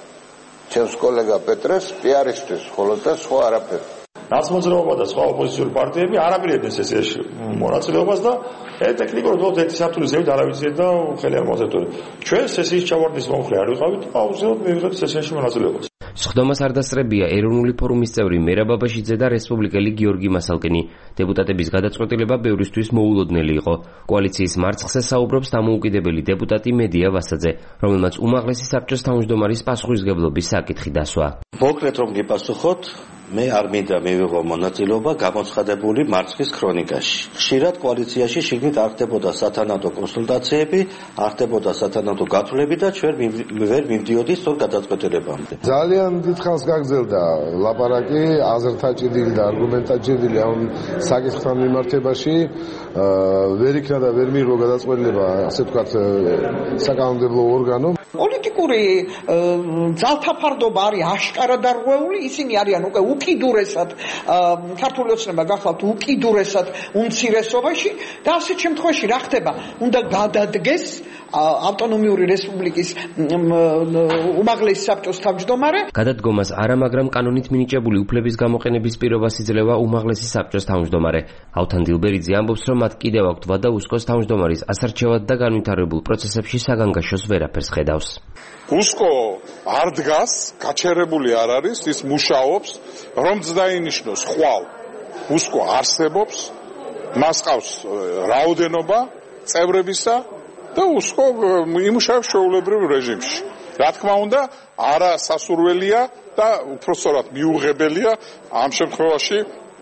ჩემს კოლეგა პეტრეს პიარისთვის, ხოლო და სხვა არაფერი. ნაცმოძრაობა და სხვა ოპოზიციური პარტიები არ აპირებდნენ სესიაში მონაწილეობას და ტექნიკურად უბრალოდ ერთი საფრთხის ზევით არ ავიციეთ და ხელი არ მოაწერეთ. ჩვენ სესიის ჩავარდნის მომხრე არ ვიყავით და აუცილებლად მივიღეთ სესიაში მონაწილეობას. სხდომას არ დასწრებია ეროვნული ფორუმის წევრი მერაბ ბაბაშიძე და რესპუბლიკელი გიორგი მასალკინი. დეპუტატების გადაწყვეტილება ბევრისთვის მოულოდნელი იყო. კოალიციის მარცხზე საუბრობს დამოუკიდებელი დეპუტატი მედია ვასაძე, რომელმაც უმაღლესი საბჭოს თავმჯდომარის პასუხისმგებლობის საკითხი დასვა. მოკლედ რომ გიპასუხოთ, მე არ მინდა მივიღო მონაწილეობა გამოცხადებული მარცხის ქრონიკაში. ხშირად კოალიციაში შიგნით არ ხდებოდა სათანადო კონსულტაციები, არ ხდებოდა სათანადო გათვლები და ჩვენ ვერ მივდიოდით სწორ გადაწყვეტილებამდე. ძალიან დიდხანს გაგრძელდა ლაპარაკი, აზრთაჭედილი და არგუმენტაჭედილი ამ საკითხთან მიმართებაში. ვერ იქნა და ვერ მიიღო გადაწყვეტილება, ასე ვთქვათ, საკანონმდებლო ორგანომ. პოლიტიკური ძალთაფარდობა არის აშკარად არღვეული, ისინი არიან უკვე უკიდურესად ქართული ოცნება გახლავთ უკიდურესად უმცირესობაში და ასეთ შემთხვევაში რა ხდება? უნდა გადადგეს ავტონომიური რესპუბლიკის უმაღლესი საბჭოს თავმჯდომარე. გადადგომას არა, მაგრამ კანონით მინიჭებული უფლების გამოყენების პირობას იძლევა უმაღლესი საბჭოს თავმჯდომარე. ავთან დილბერიძე ამბობს, რომ მათ კიდევ აქვთ ვადა უსკოს თავმჯდომარის ასარჩევად და განვითარებულ პროცესებში საგანგაშოს ვერაფერს ხედავს. უსკო არ დგას, გაჩერებული არ არის, ის მუშაობს, რომც დაინიშნოს ხვალ. უსკო არსებობს, მას ყავს რაოდენობა წევრებისა და უსკო იმუშავებს ჩვეულებრივ რეჟიმში. რა თქმა უნდა, არა სასურველია და უпростоრად მიუღებელია ამ შემთხვევაში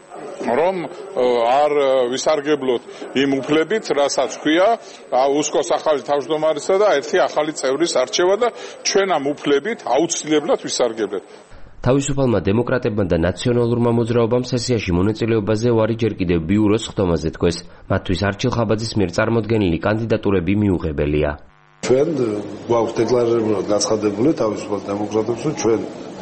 რომ არ ვისარგებლოთ იმ უფლებით, რასაც ქვია უსკოს ახალი თავმჯდომარისა და ერთი ახალი წევრის არჩევა და ჩვენ ამ უფლებით აუცილებლად ვისარგებლეთ. თავისუფალმა დემოკრატებმა და ნაციონალურმა მოძრაობამ სესიაში მონაწილეობაზე ვარი ჯერ კიდევ ბიუროს სხდომაზე თქვეს. მათთვის არჩილ ხაბაძის მიერ წარმოდგენილი კანდიდატურები მიუღებელია. ჩვენ გვაქვს დეკლარირებულად გაცხადებული თავისუფალ დემოკრატებს, რომ ჩვენ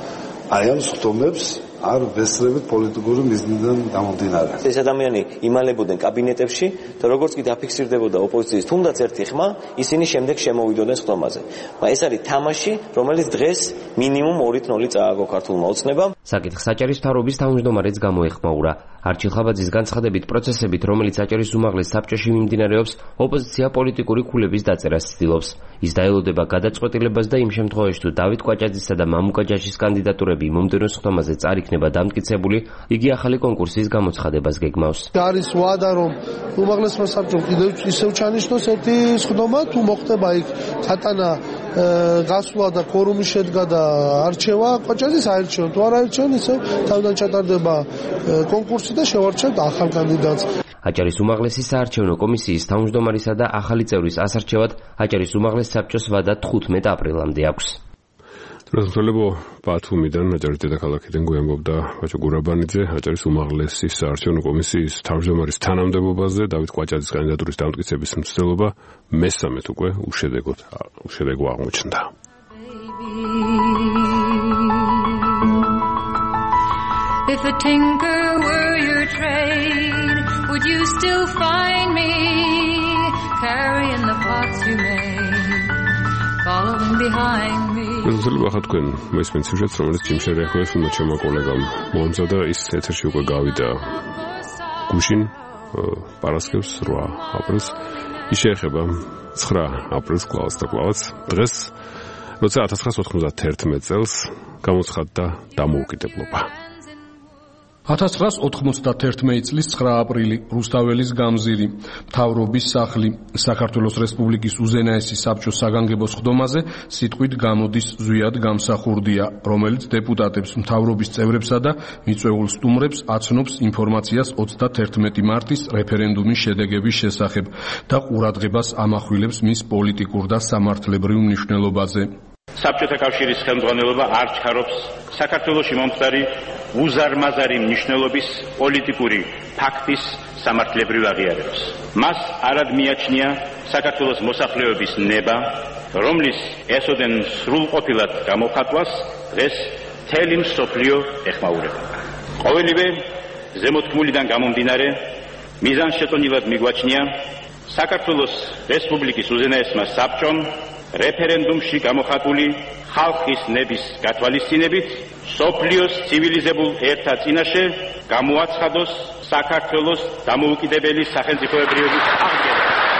აი ამ სხდომებს არ ვესწრებით პოლიტიკური მიზნიდან გამომდინარე. ეს ადამიანი იმალებოდნენ კაბინეტებში და როგორც კი დაფიქსირდებოდა ოპოზიციის თუნდაც ერთი ხმა, ისინი შემდეგ შემოვიდოდნენ სხდომაზე. მაგრამ ეს არის თამაში, რომელიც დღეს მინიმუმ ორი ნული წააგო ქართულმა ოცნებამ. საკითხს აჭარის მთავრობის თავმჯდომარეც გამოეხმაურა. არჩილ ხაბაძის განცხადებით პროცესებით, რომელიც აჭარის უმაღლეს საბჭოში მიმდინარეობს, ოპოზიცია პოლიტიკური ქულების დაწერას ცდილობს. ის დაელოდება გადაწყვეტილებას და იმ შემთხვევაში, თუ დავით კვაჭაძისა და მამუკა ჯაშის კანდიდატურები მომდევნო სხდომაზე წარიქნება დამტკიცებული, იგი ახალი კონკურსის გამოცხადებას გეგმავს. არის ვადა, რომ უმაღლესმა საბჭომ კიდევ ისევ ჩანიშნოს ერთი სხდომა, თუ მოხდება იქ ხატანა გასვლა და ფორუმი შედგა და არჩევა კვაჭაძის აირჩევენ, თუ არ აირჩევენ, ისევ თავიდან ჩატარდება კონკურსი და შევარჩევთ ახალ კანდიდატს. აჭარის უმაღლესი საარჩევნო კომისიის თავმჯდომარისა და ახალი წევრის ასარჩევად აჭარის უმაღლეს საბჭოს ვადა თხუთმეტ აპრილამდე აქვს. რასმოლებო ბათუმიდან აჭარის დედაქალაქიდან გვიამბობდა ბაჭო გურაბანიძე აჭარის უმაღლესი საარჩევნო კომისიის თავმჯდომარის თანამდებობაზე დავით კვაჭაძის კანდიდატურის დამტკიცების მცდელობა მესამედ უკვე უშედეგოდ უშედეგო აღმოჩნდა. If a tinker were your trade, would you still find me carrying the pots you made, following behind me? ზუსტად ახლა თქვენ მესმენთ სიუჟეტს, რომელიც ჯიმშერი ახლა ეს უნდა ჩემო კოლეგამ მომზადა, ის ეთერში უკვე გავიდა გუშინ პარასკევს რვა აპრილს. ის შეეხება ცხრა აპრილს კლავაც და კლავაც დღეს, როცა ათას ცხრაასოთხმოცდაათერთმეტ წელს გამოცხადდა დამოუკიდებლობა. ათას ცხრაას ოთხმოცდათერთმეტი წლის ცხრა აპრილი, რუსთაველის გამზირი, მთავრობის სახლი, საქართველოს რესპუბლიკის უზენაესი საბჭოს საგანგებო სხდომაზე სიტყვით გამოდის ზვიად გამსახურდია, რომელიც დეპუტატებს, მთავრობის წევრებსა და მიწვეულ სტუმრებს აცნობს ინფორმაციას ოცდათერთმეტი მარტის რეფერენდუმის შედეგების შესახებ და ყურადღებას ამახვილებს მის პოლიტიკურ და სამართლებრივ მნიშვნელობაზე. საბჭოთა კავშირის ხელმძღვანელობა არ ჩქარობს საქართველოში მომხდარი უზარმაზარი მნიშვნელობის პოლიტიკური ფაქტის სამართლებრივ აღიარებას. მას არად მიაჩნია საქართველოს მოსახლეობის ნება, რომლის ესოდენ სრულყოფილად გამოხატვას დღეს მთელი მსოფლიო ეხმაურება. ყოველივე ზემოთქმულიდან გამომდინარე, მიზანშეწონილად მიგვაჩნია საქართველოს რესპუბლიკის უზენაესმა საბჭომ რეფერენდუმში გამოხატული ხალხის ნების გათვალისწინებით სოფლიოს ცივილიზებულ ერთა წინაშე გამოაცხადოს საქართველოს დამოუკიდებელი სახელმწიფოებრიობის აღდგენა.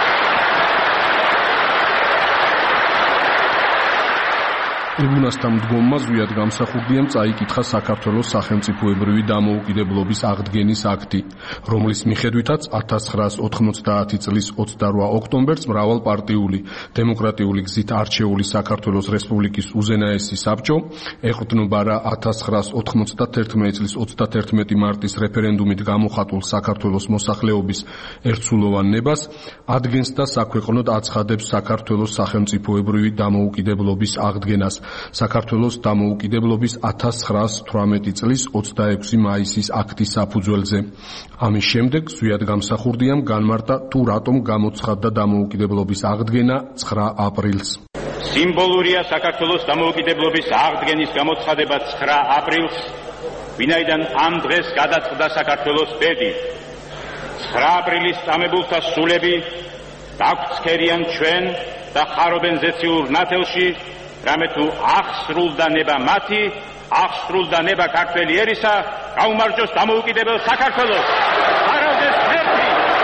ტრიბუნასთან მდგომმა ზვიად გამსახურდიამ წაიკითხა საქართველოს სახელმწიფოებრივი დამოუკიდებლობის აღდგენის აქტი, რომლის მიხედვითაც ათას ცხრაას ოთხმოცდაათი წლის ოცდარვა ოქტომბერს მრავალპარტიული დემოკრატიული გზით არჩეული საქართველოს რესპუბლიკის უზენაესი საბჭო ეყრდნობა რა ათას ცხრაას ოთხმოცდათერთმეტი წლის ოცდათერთმეტი მარტის რეფერენდუმით გამოხატულ საქართველოს მოსახლეობის ერთსულოვან ნებას ადგენს და საქვეყნოდ აცხადებს საქართველოს სახელმწიფოებრივი დამოუკიდებლობის აღდგენას. საქართველოს დამოუკიდებლობის ათას ცხრაას თვრამეტი წლის ოცდაექვსი მაისის აქტის საფუძველზე. ამის შემდეგ ზვიად გამსახურდიამ განმარტა თუ რატომ გამოცხადდა დამოუკიდებლობის აღდგენა ცხრა აპრილს. სიმბოლურია საქართველოს დამოუკიდებლობის აღდგენის გამოცხადება ცხრა აპრილს, ვინაიდან ამ დღეს გადაწყდა საქართველოს ბედი. ცხრა აპრილის წამებულთა სულები დაგვცქერიან ჩვენ და ხარობენ ზეციურ ნათელში, რამე თუ აღსრულდა ნება მათი, აღსრულდა ნება ქართველი ერისა, გაუმარჯოს დამოუკიდებელ საქართველოს. ხარავდეს ღმერთი.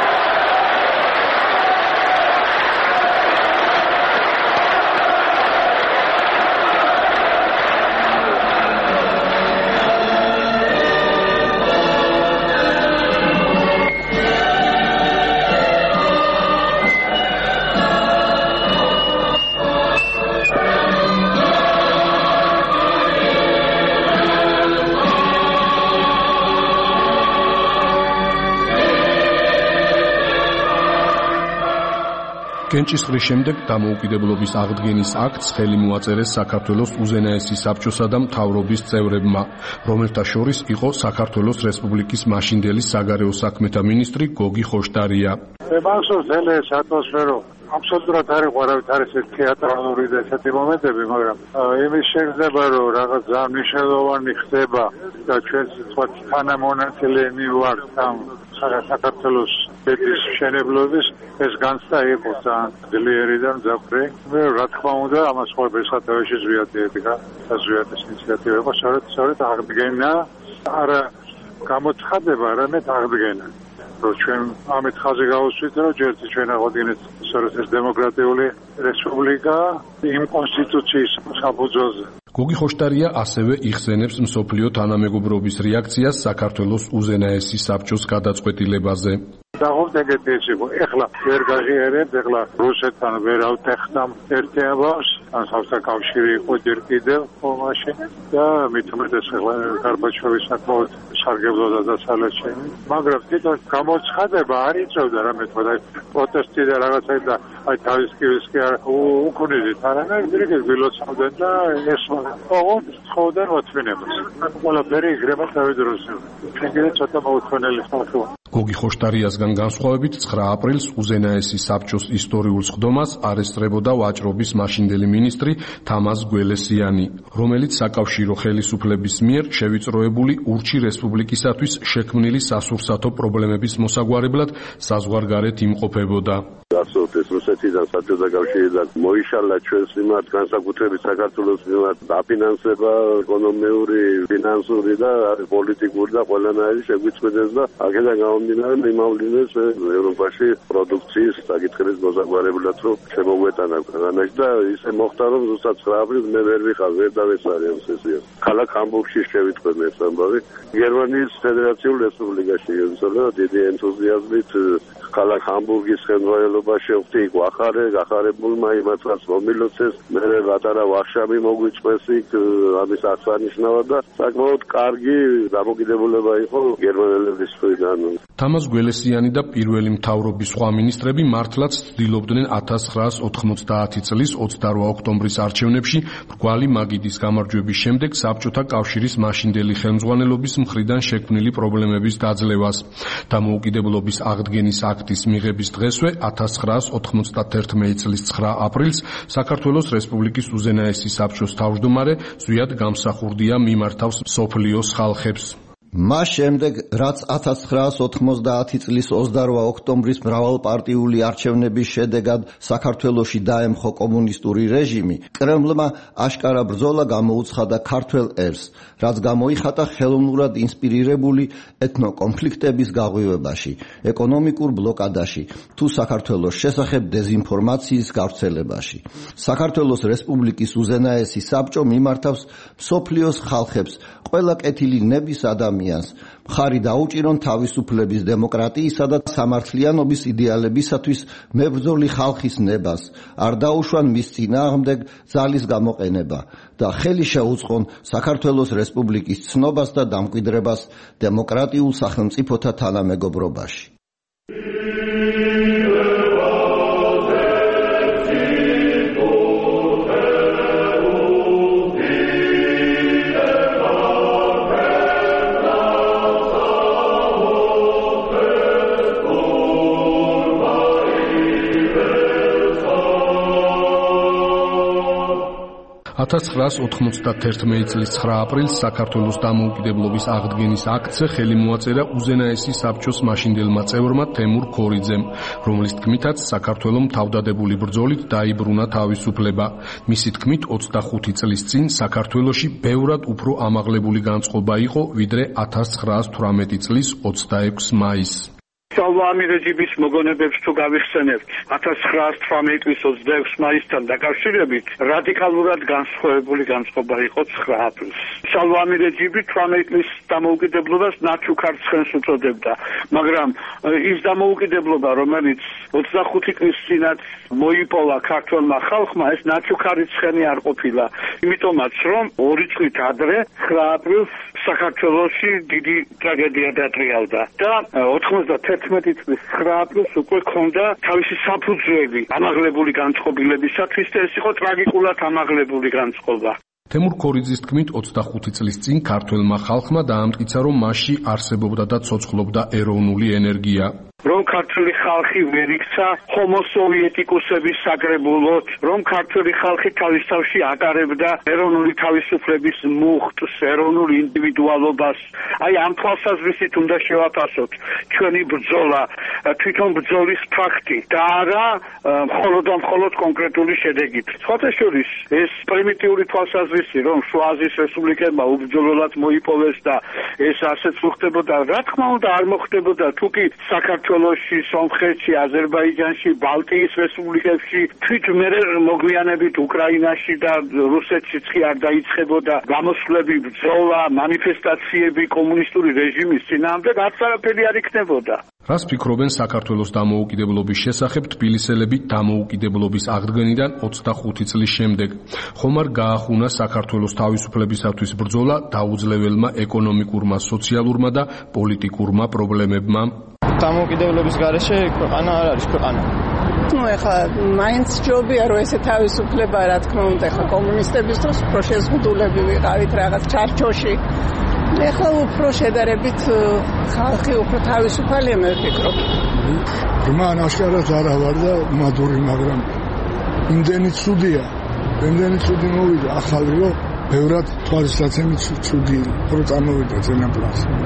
კენჭისყრის შემდეგ დამოუკიდებლობის აღდგენის აქტს ხელი მოაწერეს საქართველოს უზენაესი საბჭოსა და მთავრობის წევრებმა, რომელთა შორის იყო საქართველოს რესპუბლიკის მაშინდელი საგარეო საქმეთა მინისტრი გოგი ხოშტარია. მახსოვს ელე ატმოსფერო აბსოლუტურად არ იყო არავით არის ეს თეატრალური და ესეთი მომენტები, მაგრამ იმის შეგრძნება რომ რაღაც ძალიან მნიშვნელოვანი ხდება და ჩვენს თქვა თანამონაწილეები ვართ ამ საქართველოს ბედის მშენებლობის ეს განცდა იყო ძალიან ძლიერი და მძაფრი. მე რა თქმა უნდა ამას ყოველ სათავეში ზვიადი ედგა და ზვიადის ინიციატივა იყო სწორედ სწორედ აღდგენა არა გამოცხადება, არამედ აღდგენა. რომ ჩვენ ამით ხაზი გავუსვით, რომ ჯერჯერობით ჩვენ აღვდგენთ სწორედ ეს დემოკრატიული რესპუბლიკა იმ კონსტიტუციის საფუძველზე. გოგი ხოშტარია ასევე იხსენებს მსოფლიო თანამეგობრობის რეაქციას საქართველოს უზენაესი საბჭოს გადაწყვეტილებაზე. დაღუპვები ეს იყო. ეხლა ვერ გაღიარებთ, ეხლა რუსეთთან ვერ ავტეხნამ ერთეაბავს, ან საბჭოთა იყო ჯერ კიდევ მაშინ და მით უმეტეს ეხლა გარბაჩოვის საკმაოდ სარგებლოდა დასავლეთში. მაგრამ თვითონ გამოცხადება არ იწევდა რამე თქვა და პროტესტი და რაღაცა და აი თავის კივის კი არ უკუნიზით, არამედ დირექტორ გილოცავდნენ და ეს ოღონდ ხოდარ მოთმინებას. ყველაფერი იგრება თავი დროს. ჩვენ კიდე ცოტა მოუთმენელი ხალხია. გოგი ხოშტარიასგან განსხვავებით ცხრა აპრილს უზენაესი საბჭოს ისტორიულ სხდომას არესტრებოდა ვაჭრობის მაშინდელი მინისტრი თამაზ გველესიანი, რომელიც საკავშირო ხელისუფლების მიერ შევიწროებული ურჩი რესპუბლიკისათვის შექმნილი სასურსათო პრობლემების მოსაგვარებლად საზღვარგარეთ იმყოფებოდა. გასწორდეს რომ რუსეთიდან, საბჭოთა კავშირიდან მოიშალა ჩვენს მიმართ, განსაკუთრებით საქართველოს მიმართ დაფინანსება ეკონომიური, ფინანსური და პოლიტიკური და ყველანაირი შეგვიწყვეტეს და აქედან გამომდინარე მიმავლინეს ევროპაში პროდუქციის საკითხების მოსაგვარებლად რომ შემოგვეტანა ქვეყანაში და ისე მოხდა რომ ზუსტად ცხრა აპრილს მე ვერ ვიყავ, ვერ დავესწარი ამ სესიას. ქალაქ ჰამბურგში შევიტყვე ეს ამბავი. გერმანიის ფედერაციულ რესპუბლიკაში ემსახურა დიდი ენთუზიაზმით ქალაქ ჰამბურგის ხელმძღვანელობა შევხვდი იქ ვახარე, გახარებულმა იმათაც მომილოცეს, მე პატარა ვახშამი მოგვიწყვეს იქ ამის აღსანიშნავად და საკმაოდ კარგი დამოკიდებულება იყო გერმანელების მხრიდან. თამაზ გველესიანი და პირველი მთავრობის სხვა მინისტრები მართლაც ცდილობდნენ ათას ცხრაას ოთხმოცდაათი წლის ოცდაორმა ოქტომბრის არჩევნებში მრგვალი მაგიდის გამარჯვების შემდეგ საბჭოთა კავშირის მაშინდელი ხელმძღვანელობის მხრიდან შექმნილი პრობლემების დაძლევას. დამოუკიდებლობის აღდგენის აქტის მიღების დღესვე ათას ცხრაას ოთხმოცდაათი წლის ცხრა აპრილს საქართველოს რესპუბლიკის უზენაესი საბჭოს თავმჯდომარე ზვიად გამსახურდია მიმართავს მსოფლიოს ხალხებს. მას შემდეგ, რაც ათას ცხრაას ოთხმოცდაათი წლის ოცდაორმა ოქტომბრის მრავალპარტიული არჩევნების შედეგად საქართველოში დაემხო კომუნისტური რეჟიმი, კრემლმა აშკარა ბრძოლა გამოუცხადა ქართველ ერს, რაც გამოიხატა ხელოვნურად ინსპირირებული ეთნოკონფლიქტების გაღვივებაში, ეკონომიკურ ბლოკადაში, თუ საქართველოს შესახებ დეზინფორმაციის გავრცელებაში. საქართველოს რესპუბლიკის უზენაესი საბჭო მიმართავს მსოფლიოს ხალხებს, ყველა კეთილი ნების ადამიანს მხარი დაუჭირონ თავისუფლების, დემოკრატიისა და სამართლიანობის იდეალებისათვის მებრძოლი ხალხის ნებას, არ დაუშვან მის წინააღმდეგ ძალის გამოყენება და ხელი შეუწყონ საქართველოს რესპუბლიკის ცნობას და დამკვიდრებას დემოკრატიულ სახელმწიფოთა თანამეგობრობაში. ათას ცხრაას ოთხმოცდაათი წლის ცხრა აპრილს საქართველოს დამოუკიდებლობის აღდგენის აქტზე ხელი მოაწერა უზენაესი საბჭოს მაშინდელმა წევრმა თემურ ქორიძემ, რომლის თქმითაც საქართველომ თავდადებული ბრძოლით დაიბრუნა თავისუფლება. მისი თქმით ოცდახუთი წლის წინ საქართველოში ბევრად უფრო ამაღლებული განწყობა იყო, ვიდრე ათას ცხრაას თვრამეტი წლის ოცდაექვსი მაისს. სალვამი რეჟიმის მოგონებებს თუ გავიხსენებთ, ათას ცხრაას თვრამეტი წლის ოცდაექვსი მაისთან დაკავშირებით რადიკალურად განსხვავებული განწყობა იყო ცხრა აპრილს. სალვამი რეჟიმი თვრამეტი წლის დამოუკიდებლობას ნაჩუქარ ცხენს უწოდებდა, მაგრამ ის დამოუკიდებლობა, რომელიც ოცდახუთი წლის წინათ მოიპოვა ქართველმა ხალხმა, ეს ნაჩუქარი ცხენი არ ყოფილა. იმიტომაც, რომ ორი წლით ადრე ცხრა აპრილს საქართველოში დიდი ტრაგედია დატრიალდა და ოთხმოცდაათი წლის ცხრა აპრილს უკვე ქონდა თავისი საფუძველი ამაღლებული განწყობილებისათვის და ეს იყო ტრაგიკულად ამაღლებული განწყობა. თემურ ქორიძის თქმით ოცდახუთი წლის წინ ქართველმა ხალხმა დაამტკიცა, რომ მასში არსებობდა და ცოცხლობდა ეროვნული ენერგია. რომ ქართული ხალხი ვერ იქცა ჰომოსოვიეტიკუსების საკრებულოდ, რომ ქართული ხალხი თავის თავში ატარებდა ეროვნული თავისუფლების მუხტს, ეროვნულ ინდივიდუალობას. აი ამ თვალსაზრისით უნდა შევაფასოთ ჩვენი ბრძოლა, თვითონ ბრძოლის ფაქტი და არა მხოლოდ და მხოლოდ კონკრეტული შედეგით. სხვათა შორის ეს პრიმიტიული თვალსაზრისი, რომ შუა აზიის რესპუბლიკებმა უბრძოლველად მოიპოვეს და ეს ასეც მოხდებოდა, რა თქმა უნდა არ მოხდებოდა, თუკი საქართველოს საქართველოში, სომხეთში, აზერბაიჯანში, ბალტიის რესპუბლიკებში, თვით მერე მოგვიანებით უკრაინაში და რუსეთშიც კი არ დაიწყებოდა გამოსვლები, ბრძოლა, მანიფესტაციები კომუნისტური რეჟიმის წინააღმდეგ, არც არაფერი არ იქნებოდა. რას ფიქრობენ საქართველოს დამოუკიდებლობის შესახებ თბილისელები დამოუკიდებლობის აღდგენიდან ოცდახუთი წლის შემდეგ? ხომ არ გაახუნა საქართველოს თავისუფლებისათვის ბრძოლა დაუძლებელმა ეკონომიკურმა, სოციალურმა და პოლიტიკურმა პრობლემებმა? დამოუკიდებლობის გარეშე ქვეყანა არ არის ქვეყანა. ну ეხლა მაინც ჯობია რომ ესე თავისუფლება რა თქმა უნდა ეხლა კომუნისტების დროს უფრო შეზღუდულები ვიყავით რაღაც ჩარჩოში. ეხლა უფრო შედარებით ხალხი უფრო თავისუფალია მე ვფიქრობ. მან აშკარად არა ვარ და მადური, მაგრამ იმდენი ცუდია, იმდენი ცუდი მოვიდა ახალი რომ ბევრად თვალისწინებით ცუდი რო წამოვიდა ზენაპლანს.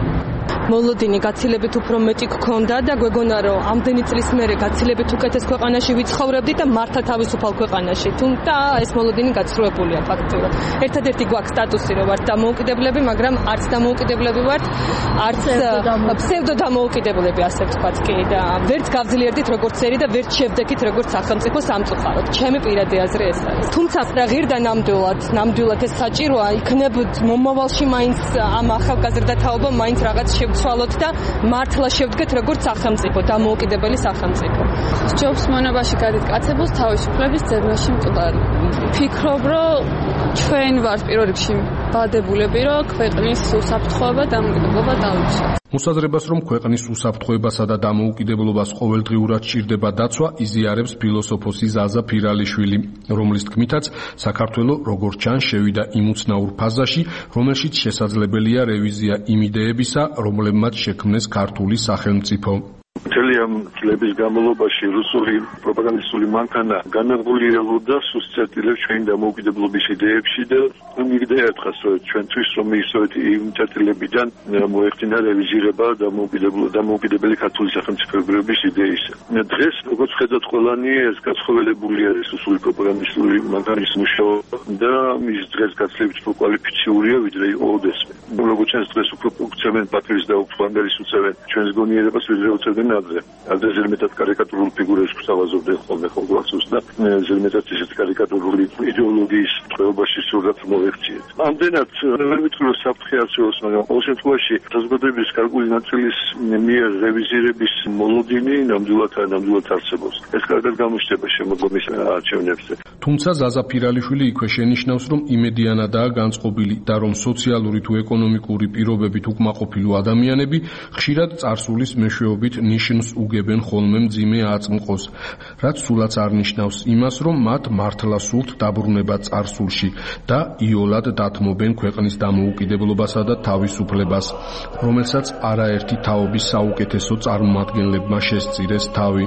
მოლოდინი გაცილებით უფრო მეტი გქონდა და გვეგონა რომ ამდენი წლის მერე გაცილებით უკეთეს ქვეყანაში ვიცხოვრებდით და მართა თავისუფალ ქვეყანაში. თუმცა ეს მოლოდინი გაცხრუებულია ფაქტურად. ერთადერთი გვაქვს სტატუსი რომ ვართ დამოუკიდებლები, მაგრამ არც დამოუკიდებლები ვართ, არც ფსევდო დამოუკიდებლები, ასე ვთქვათ კი და ვერც გავძლიერდით როგორც ერი და ვერც შევდექით როგორც სახელმწიფო სამწუხაროდ. ჩემი პირადი აზრი ეს არის. თუმცა რა ღირდა ნამდვილად, ნამდვილად ეს საჭიროა, იქნებ მომავალში მაინც ამ ახალგაზრდა თაობა მაინც რაღაც შევცვალოთ და მართლა შევდგეთ როგორც სახელმწიფო, დამოუკიდებელი სახელმწიფო. სჯობს მონობაში გადაიკაცებულს თავისუფლების ძებნაში მკვდარი. ფიქრობ, რომ ჩვენ ვართ პირველ რიგში ბადებულები, რომ ქვეყნის უსაფრთხოება და დამოუკიდებლობა დავიცვათ. მოსაზრებას, რომ ქვეყნის უსაფრთხოებასა და დამოუკიდებლობას ყოველდღიურად სჭირდება დაცვა, იზიარებს ფილოსოფოსი ზაზა ფირალიშვილი, რომლის თქმითაც საქართველო როგორც ჩანს შევიდა იმ უცნაურ ფაზაში, რომელშიც შესაძლებელია რევიზია იმ იდეებისა, რომლებმაც შექმნეს ქართული სახელმწიფო. მთელი ამ წლების განმავლობაში რუსული პროპაგანდისტული მანქანა განადგურებულდა სუსტატილებს ჩვენი დამოუკიდებლობის იდეებში და მიგდია თხას ჩვენთვის რომ ისეთ იმ წერტილებიდან მოეხდინა რევიზირება დამოუკიდებელი ქართული სახელმწიფოების იდეისა. დღეს როგორც ხედავთ ყველანი ეს გაცხოველებული არის რუსული პროპაგანდისტული მანქანის მუშაობა და მის დღეს გაცილებით უფრო კვალიფიციურია ვიდრე ოდესმე. როგორც ჩანს დღეს უფრო უწევენ პატრის და უფრო ანგარის უწევენ ჩვენს გონიერებას ვიდრე უწევენ ადრე. ადრე ზედმეტად კარიკატურულ ფიგურებს გვსთავაზობდნენ ხოლმე ხოლმე და ზედმეტად ისეთი კარიკატურული იდეოლოგიის ხეობაში სურდათ მოექციეთ. ამდენად ვერ ვიტყვი რომ საფრთხე არსებობს, მაგრამ ყოველ შემთხვევაში საზოგადოების გარკვეული ნაწილის მიერ რევიზირების მოლოდინი ნამდვილად ნამდვილად არსებობს. ეს კარგად გამოჩნდება შემოგვიმის არჩევნებზე. თუმცა ზაზა ფირალიშვილი იქვე შენიშნავს, რომ იმედიანადაა განწყობილი და რომ სოციალური თუ ეკონომიკური პირობებით უკმაყოფილო ადამიანები ხშირად წარსულის მეშვეობით ნიშნს უგებენ ხოლმე მძიმე აწმყოს, რაც სულაც არ ნიშნავს იმას, რომ მათ მართლა სურთ დაბრუნება წარსულში და იოლად დათმობენ ქვეყნის დამოუკიდებლობასა და თავისუფლებას, რომელსაც არაერთი თაობის საუკეთესო წარმომადგენლებმა შესწირეს თავი.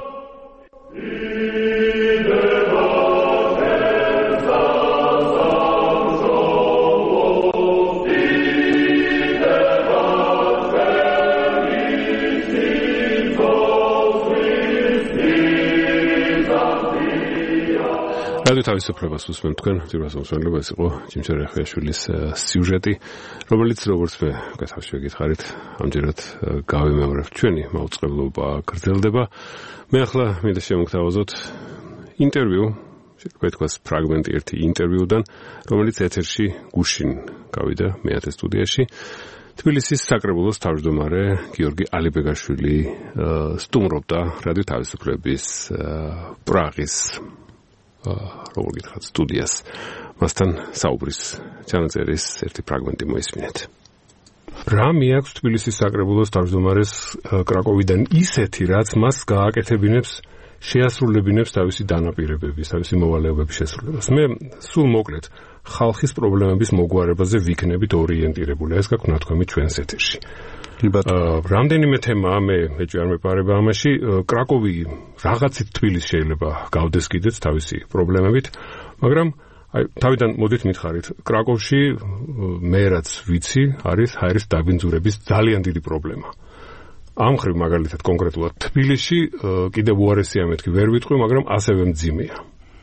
რადიო თავისუფლებას უსმენთ თქვენ, ძირას მოსვენლობა ეს იყო ჯიმშარ ახიაშვილის სიუჟეტი, რომელიც როგორც მე გასავში გითხარით, ამჯერად გავიმეორებ ჩვენი მაუწყებლობა გრძელდება. მე ახლა მინდა შემოგთავაზოთ ინტერვიუ, შეიძლება ითქვას ფრაგმენტი ერთი ინტერვიუდან, რომელიც ეთერში გუშინ გავიდა მეათე სტუდიაში. თბილისის საკრებულოს თავმჯდომარე გიორგი ალიბეგაშვილი სტუმრობდა რადიო თავისუფლების პრაღის როგორ გითხრათ სტუდიას. მასთან საუბრის ჩანაწერის ერთი ფრაგმენტი მოისმინეთ. რა მიაქვს თბილისის საკრებულოს თავმჯდომარეს კრაკოვიდან ისეთი, რაც მას გააკეთებინებს, შეასრულებინებს თავისი დანაპირებების, თავისი მოვალეობების შესრულებას. მე სულ მოკლედ ხალხის პრობლემების მოგვარებაზე ვიქნებით ორიენტირებული. ეს გაქვთ ნათქვამი ჩვენს ეთერში. რამდენიმე თემაა, მე მეჭი არ მეპარება ამაში. კრაკოვი რაღაცით თბილისს შეიძლება გავდეს კიდეც თავისი პრობლემებით, მაგრამ აი თავიდან მოდით მითხარით, კრაკოვში მე რაც ვიცი, არის ჰაერის დაბინძურების ძალიან დიდი პრობლემა. ამ ხრივ მაგალითად კონკრეტულად თბილისში კიდევ უარესია მეთქი ვერ ვიტყვი, მაგრამ ასევე მძიმეა.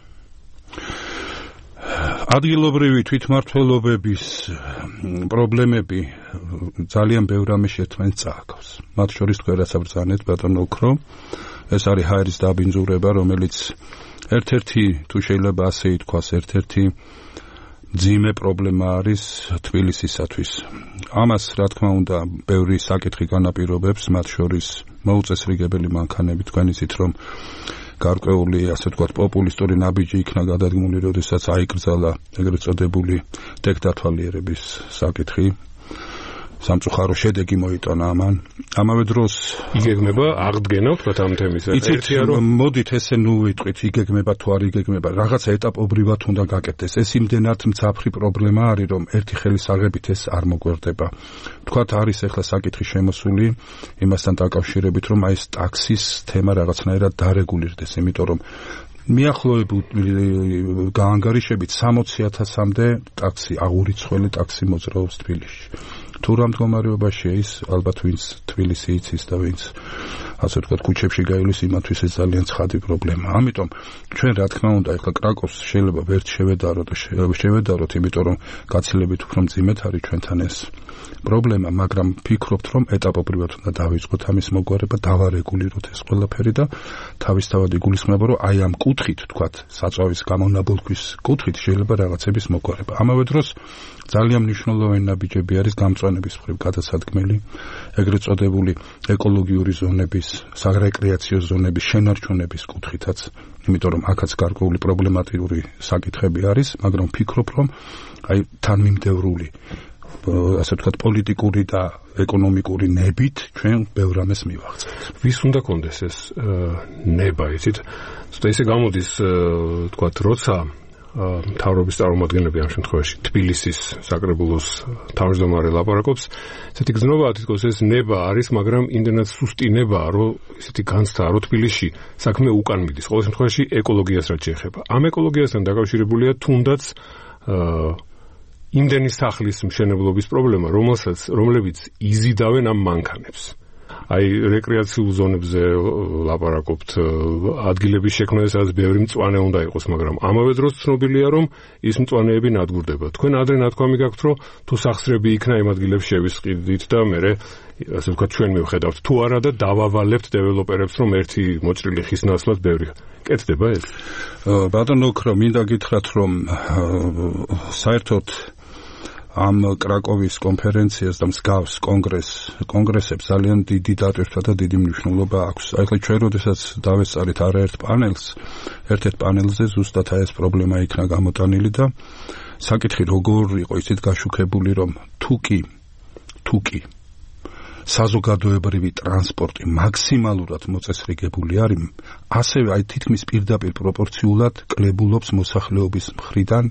ადგილობრივი თვითმმართველობების პრობლემები ძალიან ბევრ ამის შეთქმულს წააგავს. მათ შორის თქვენ რაც აბრძანეთ ბატონო ოქრო, ეს არის ჰაერის დაბინძურება, რომელიც ერთ-ერთი თუ შეიძლება ასე ითქვას, ერთ-ერთი ძიმე პრობლემა არის თბილისისათვის. ამას რა თქმა უნდა ბევრი საკითხი განაპირობებს, მათ შორის მოუწესრიგებელი მანქანები, თქვენ იცით რომ გარკვეული ასე ვთქვათ პოპულისტური ნაბიჯი იქნა გადადგმული, როდესაც აიკრძალა ეგრეთ წოდებული დექტატვალიერების საკითხი. სამწუხარო შედეგი მოიტანა ამან. ამავე დროს იგეგმება აღდგენა ვთქვათ ამ თემის. ერთია რომ მოდით ესე ნუ ვიტყვით იგეგმება თუ არ იგეგმება, რაღაცა ეტაპობრივად უნდა გაკეთდეს. ეს იმდენად მძაფრი პრობლემა არის, რომ ერთი ხელის აღებით ეს არ მოგვერდება. ვთქვათ არის ახლა საკითხი შემოსული იმასთან დაკავშირებით, რომ აი ეს ტაქსის თემა რაღაცნაირად დარეგულირდეს, იმიტომ რომ მიახლოებული გაანგარიშებით სამოცი ათასამდე ტაქსი, აღურიცხველი ტაქსი მოძრაობს თბილისში. თუ რა მდგომარეობაშია ის, ალბათ ვინც თბილისი იცის და ვინც ასე ვთქვათ, ქუჩებში გაივლის, იმათვის ეს ძალიან ცხადი პრობლემაა. ამიტომ ჩვენ რა თქმა უნდა, ეხლა კრაკოვს შეიძლება ვერც შევედაროთ და შევედაროთ, იმიტომ რომ გაცილებით უფრო მძიმედ არის ჩვენთან ეს პრობლემა, მაგრამ ფიქრობთ, რომ ეტაპობრივად უნდა დავიწყოთ ამის მოგვარება, დავარეგულიროთ ეს ყველაფერი და თავისთავად იგულისხმება, რომ აი ამ კუთხით, თქვათ, საწვავის გამონაბოლქვის კუთხით შეიძლება რაღაცების მოგვარება. ამავე დროს ძალიან მნიშვნელოვანი ნაბიჯები არის გამწვანების მხრივ გადასადგმელი, ეგრეთ წოდებული ეკოლოგიური ზონების, საგრეკრეაციო ზონების შენარჩუნების კუთხითაც, იმიტომ რომ აქაც გარკვეული პრობლემატიური საკითხები არის, მაგრამ ვფიქრობ, რომ აი თანმიმდევრული ასე ვთქვათ, პოლიტიკური და ეკონომიკური ნებით ჩვენ ბევრ ამას მივაღწევთ. ვის უნდა კონდეს ეს ნება, იცით? ცოტა ისე გამოდის, ვთქვათ, როცა მთავრობის წარმომადგენლები ამ შემთხვევაში თბილისის საკრებულოს თავმჯდომარე ლაპარაკობს, ესეთი გზნობაა თითქოს ეს ნება არის, მაგრამ იმდენად სუსტი ნება, რომ ესეთი განცდაა, რომ თბილისში საქმე უკან მიდის. ყოველ შემთხვევაში ეკოლოგიას რაც შეეხება. ამ ეკოლოგიასთან დაკავშირებულია თუნდაც იმდენი სახლის მშენებლობის პრობლემა, რომელსაც რომლებიც იზიდავენ ამ მანქანებს. აი რეკრეაციულ ზონებზე ლაპარაკობთ, ადგილების შექმნა, სადაც ბევრი მწვანე უნდა იყოს, მაგრამ ამავე დროს ცნობილია, რომ ის მწვანეები ნადგურდება. თქვენ ადრე ნათქვამი გაქვთ, რომ თუ სახსრები იქნა იმ ადგილებს შევისყიდით და მე ასე ვთქვათ, ჩვენ მივხედავთ თუ არა და დავავალებთ დეველოპერებს, რომ ერთი მოჭრილი ხის ნაცვლად ბევრი. კეთდება ეს? ბატონო ოქრო, მინდა გითხრათ, რომ საერთოდ ამ კრაკოვის კონფერენციას და მსგავს კონგრეს კონგრესებს ძალიან დიდი დატვირთვა და დიდი მნიშვნელობა აქვს. აი ხა ჩვენ როდესაც დავესწარით არაერთ პანელს, ერთ-ერთ პანელზე ზუსტად ეს პრობლემა იქნა გამოტანილი და საკითხი როგორ იყო ისეთ გაშუქებული, რომ თუკი თუკი საზოგადოებრივი ტრანსპორტი მაქსიმალურად მოწესრიგებული არის, ასევე აი თითქმის პირდაპირ პროპორციულად კლებულობს მოსახლეობის მხრიდან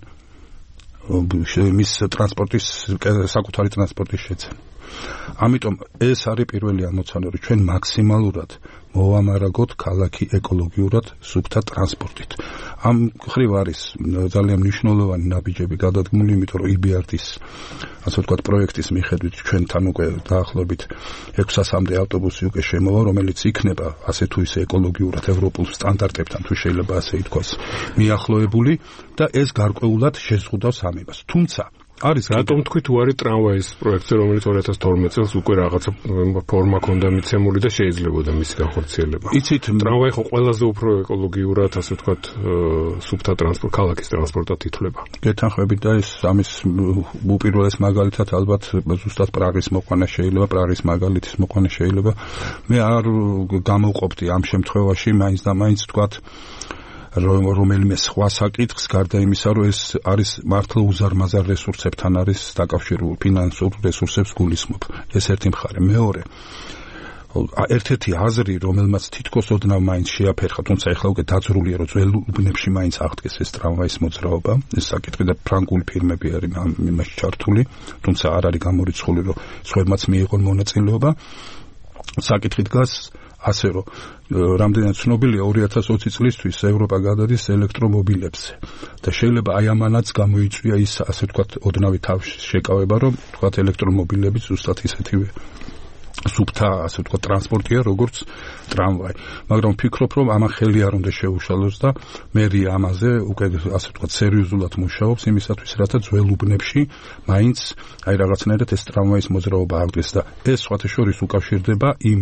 მის ტრანსპორტის საკუთარი ტრანსპორტის შეცენა. ამიტომ ეს არის პირველი ამოცანა, რომ ჩვენ მაქსიმალურად მოვამარაგოთ ქალაქი ეკოლოგიურად სუფთა ტრანსპორტით. ამ ხრივ არის ძალიან მნიშვნელოვანი ნაბიჯები გადადგმული, იმიტომ რომ ი ბი არ დის ასე ვთქვათ პროექტის მიხედვით ჩვენთან უკვე დაახლოებით ექვსასამდე ავტობუსი უკვე შემოვა, რომელიც იქნება ასე თუ ისე ეკოლოგიურად ევროპულ სტანდარტებთან, თუ შეიძლება ასე ითქვას, მიახლოებული და ეს გარკვეულად შეზღუდავს ამებას. თუმცა არის რატომ თქვი თუ არის ტრამვაის პროექტი, რომელიც ორი ათას თორმეტ წელს უკვე რაღაცა ფორმა ჰქონდა მიცემული და შეიძლებოდა მისი განხორციელება. იცით, ტრამვაი ხო ყველაზე უფრო ეკოლოგიურად, ასე ვთქვათ, სუფთა ტრანსპორტ, ქალაქის ტრანსპორტად ითვლება. გეთანხმებით და ეს ამის უპირველეს მაგალითად ალბათ ზუსტად პრაღის მოყვანა შეიძლება, პრაღის მაგალითის მოყვანა შეიძლება. მე არ გამოვყოფდი ამ შემთხვევაში მაინც და მაინც ვთქვათ რომელიმე სხვა საკითხს, გარდა იმისა, რომ ეს არის მართლა უზარმაზარ რესურსებთან არის დაკავშირებული, ფინანსურ რესურსებს გულისხმობ. ეს ერთი მხარე. მეორე, ერთ-ერთი აზრი, რომელმაც თითქოს ოდნავ მაინც შეაფერხა, თუმცა ახლა უკვე დაძრულია, რომ ძველ უბნებში მაინც აღდგეს ეს ტრამვაის მოძრაობა, ეს საკითხი და ფრანგული ფირმები არის იმაში ჩართული, თუმცა არ არის გამორიცხული, რომ სხვებმაც მიიღონ მონაწილეობა. საკითხი დგას ასე რომ რამდენად ცნობილია ორი ათას ოცი წლისთვის ევროპა გადადის ელექტრომობილებზე და შეიძლება აი ამანაც გამოიწვია ის ასე ვთქვათ ოდნავი თავში შეკავება რომ ვთქვათ ელექტრომობილები ზუსტად ისეთივე სუფთა ასე ვთქვათ ტრანსპორტია როგორც ტრამვაი მაგრამ ვფიქრობ რომ ამან ხელი არ უნდა შეუშალოს და მერია ამაზე უკვე ასე ვთქვათ სერიოზულად მუშაობს იმისათვის რათა ძველ უბნებში მაინც აი რაღაცნაირად ეს ტრამვაის მოძრაობა აღდგეს და ეს სხვათა შორის უკავშირდება იმ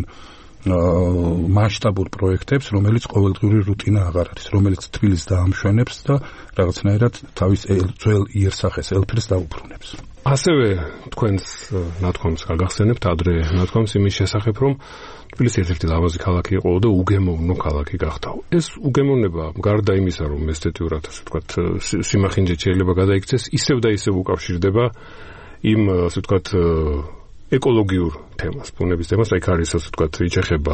მასშტაბურ პროექტებს, რომელიც ყოველდღიური რუტინა აღარ არის, რომელიც თბილისს დაამშვენებს და რაღაცნაირად თავის ძველ იერსახეს ელფერს დაუბრუნებს. ასევე თქვენს ნათქვამს გაგახსენებთ ადრე ნათქვამს იმის შესახებ, რომ თბილისი ერთ-ერთი ლამაზი ქალაქი იყო და უგემოვნო ქალაქი გახდა. ეს უგემოვნება გარდა იმისა, რომ ესთეტიურად ასე ვთქვათ, სიმახინჯე შეიძლება გადაიქცეს, ისევ და ისევ უკავშირდება იმ ასე ვთქვათ ეკოლოგიურ თემას, ბუნების თემას, აი არის ასე ვთქვათ, იჩეხება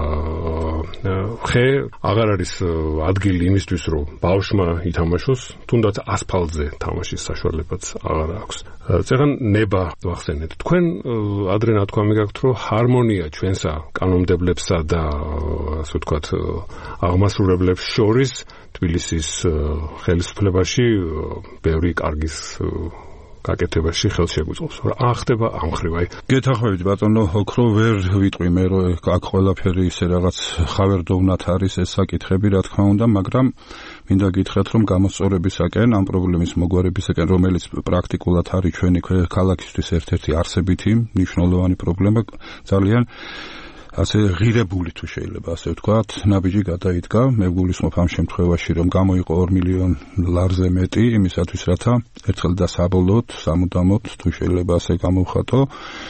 ხე, აღარ არის ადგილი იმისთვის, რომ ბავშვმა ითამაშოს, თუნდაც ასფალტზე თამაშის საშუალებაც აღარ აქვს. წეგან ნება ვახსენეთ. თქვენ ადრე ნათქვამი გაქვთ, რომ ჰარმონია ჩვენსა კანონმდებლებსა და ასე ვთქვათ, აღმასრულებლებს შორის თბილისის ხელისუფლებაში ბევრი კარგის გაკეთებაში ხელს შეგვიწყობს. რა ახდება ამ ხრივ აი გეთახმებით ბატონო ოქრო ვერ ვიტყვი მე რომ აქ ყველაფერი ისე რაღაც ხავერდოვნად არის ეს საკითხები რა თქმა უნდა, მაგრამ მინდა გითხრათ რომ გამოსწორებისაკენ ამ პრობლემის მოგვარებისაკენ რომელიც პრაქტიკულად არის ჩვენი ქალაქისთვის ერთ-ერთი არსებითი მნიშვნელოვანი პრობლემა ძალიან ასე ღირებული თუ შეიძლება ასე ვთქვათ, ნაბიჯი გადაიდგა. მე გულისხმობ ამ შემთხვევაში რომ გამოიყო ორ მილიონ ლარზე მეტი იმისათვის რათა ერთხელ და საბოლოოდ სამუდამოდ თუ შეიძლება ასე გამოვხატო